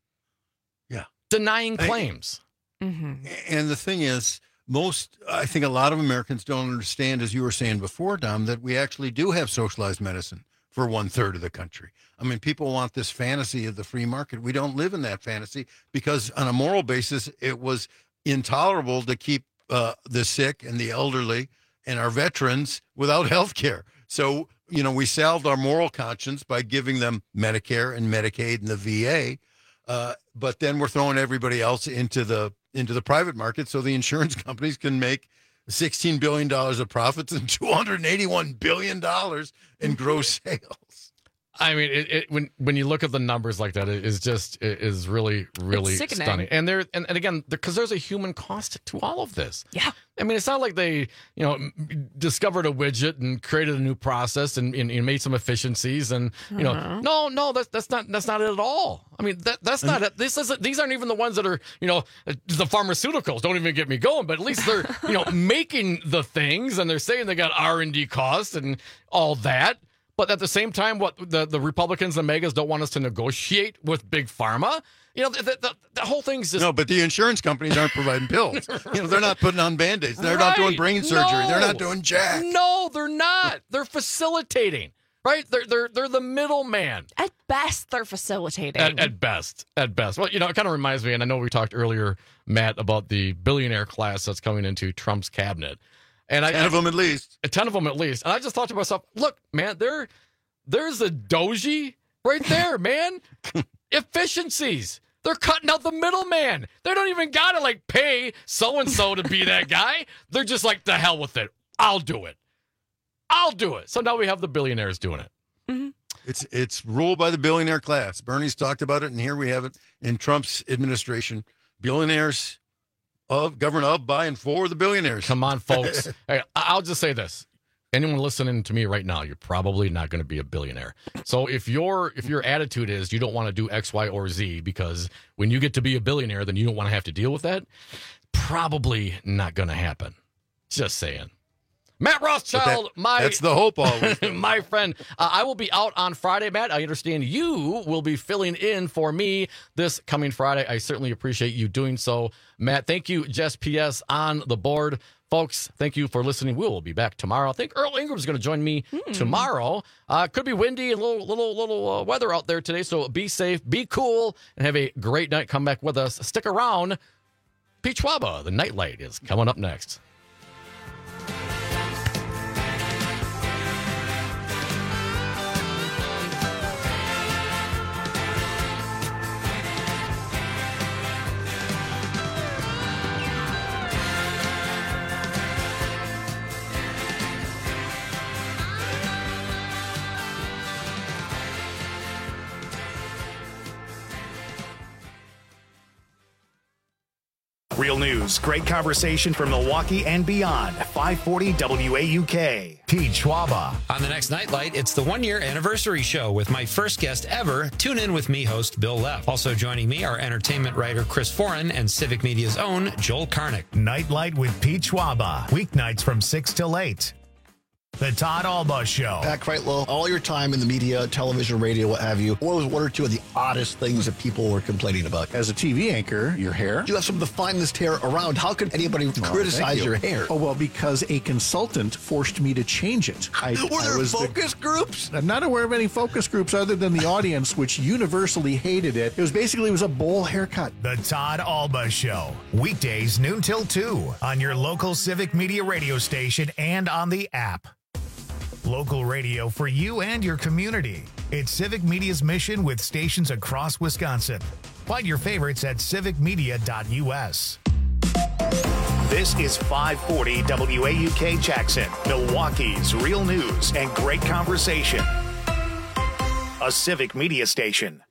Yeah, denying claims. I, mm-hmm. And the thing is, most I think a lot of Americans don't understand, as you were saying before, Dom, that we actually do have socialized medicine for one third of the country. I mean, people want this fantasy of the free market. We don't live in that fantasy because on a moral basis, it was intolerable to keep uh, the sick and the elderly and our veterans without health care. So, you know, we salved our moral conscience by giving them Medicare and Medicaid and the V A. Uh, but then we're throwing everybody else into the into the private market so the insurance companies can make sixteen billion dollars of profits and two hundred eighty-one billion dollars in gross sales. I mean, it, it, when when you look at the numbers like that, it is just it is really really stunning. And there and, and again, because there's a human cost to all of this. Yeah, I mean, it's not like they you know discovered a widget and created a new process and, and, and made some efficiencies and you know uh-huh. no no that's that's not that's not it at all. I mean that that's not it. This isn't. These aren't even the ones that are you know the pharmaceuticals. Don't even get me going. But at least they're you know making the things and they're saying they got R and D costs and all that. But at the same time, what the, the Republicans and megas don't want us to negotiate with Big Pharma. You know, the, the, the whole thing's just... No, but the insurance companies aren't providing pills. You know, they're not putting on Band-Aids. They're right. not doing brain surgery. No. They're not doing jack. No, they're not. They're facilitating, right? They're they're they're the middleman. At best, they're facilitating. At, at best. At best. Well, you know, it kind of reminds me, and I know we talked earlier, Matt, about the billionaire class that's coming into Trump's cabinet. And I, ten of them at least. A ten of them at least. And I just thought to myself, look, man, there, there's a doji right there, man. Efficiencies. They're cutting out the middleman. They don't even got to, like, pay so-and-so to be that guy. They're just like, the hell with it. I'll do it. I'll do it. So now we have the billionaires doing it. Mm-hmm. It's it's ruled by the billionaire class. Bernie's talked about it, and here we have it in Trump's administration. Billionaires of governed of, by, and for the billionaires. Come on, folks. Hey, I'll just say this. Anyone listening to me right now, you're probably not going to be a billionaire. So if your if your attitude is you don't want to do X, Y, or Z because when you get to be a billionaire, then you don't want to have to deal with that, probably not going to happen. Just saying. Matt Rothschild, that, my that's the hope always. my friend. Uh, I will be out on Friday, Matt. I understand you will be filling in for me this coming Friday. I certainly appreciate you doing so, Matt. Thank you, Jess P S on the board. Folks, thank you for listening. We will be back tomorrow. I think Earl Ingram's going to join me hmm. tomorrow. Uh, could be windy and little little little uh, weather out there today, so be safe, be cool, and have a great night. Come back with us. Stick around. Pete Schwaba, the Nightlight, is coming up next. Real news, great conversation from Milwaukee and beyond. five forty W A U K. Pete Schwaba. On the next Nightlight, it's the one-year anniversary show with my first guest ever. Tune in with me, host Bill Leff. Also joining me are entertainment writer Chris Foran and Civic Media's own Joel Karnick. Nightlight with Pete Schwaba. Weeknights from six till eight. The Todd Alba Show. Pat Kreitlow, all your time in the media, television, radio, what have you, what was one or two of the oddest things that people were complaining about? As a T V anchor, your hair. You have some of the finest hair around. How could anybody Oh, criticize you. your hair? Oh, well, because a consultant forced me to change it. I, Were there I was focus the, groups? I'm not aware of any focus groups other than the audience, which universally hated it. It was basically, it was a bowl haircut. The Todd Alba Show. Weekdays noon till two on your local Civic Media radio station and on the app. Local radio for you and your community. It's Civic Media's mission with stations across Wisconsin. Find your favorites at civic media dot u s. This is five forty W A U K Jackson, Milwaukee's real news and great conversation. A Civic Media station.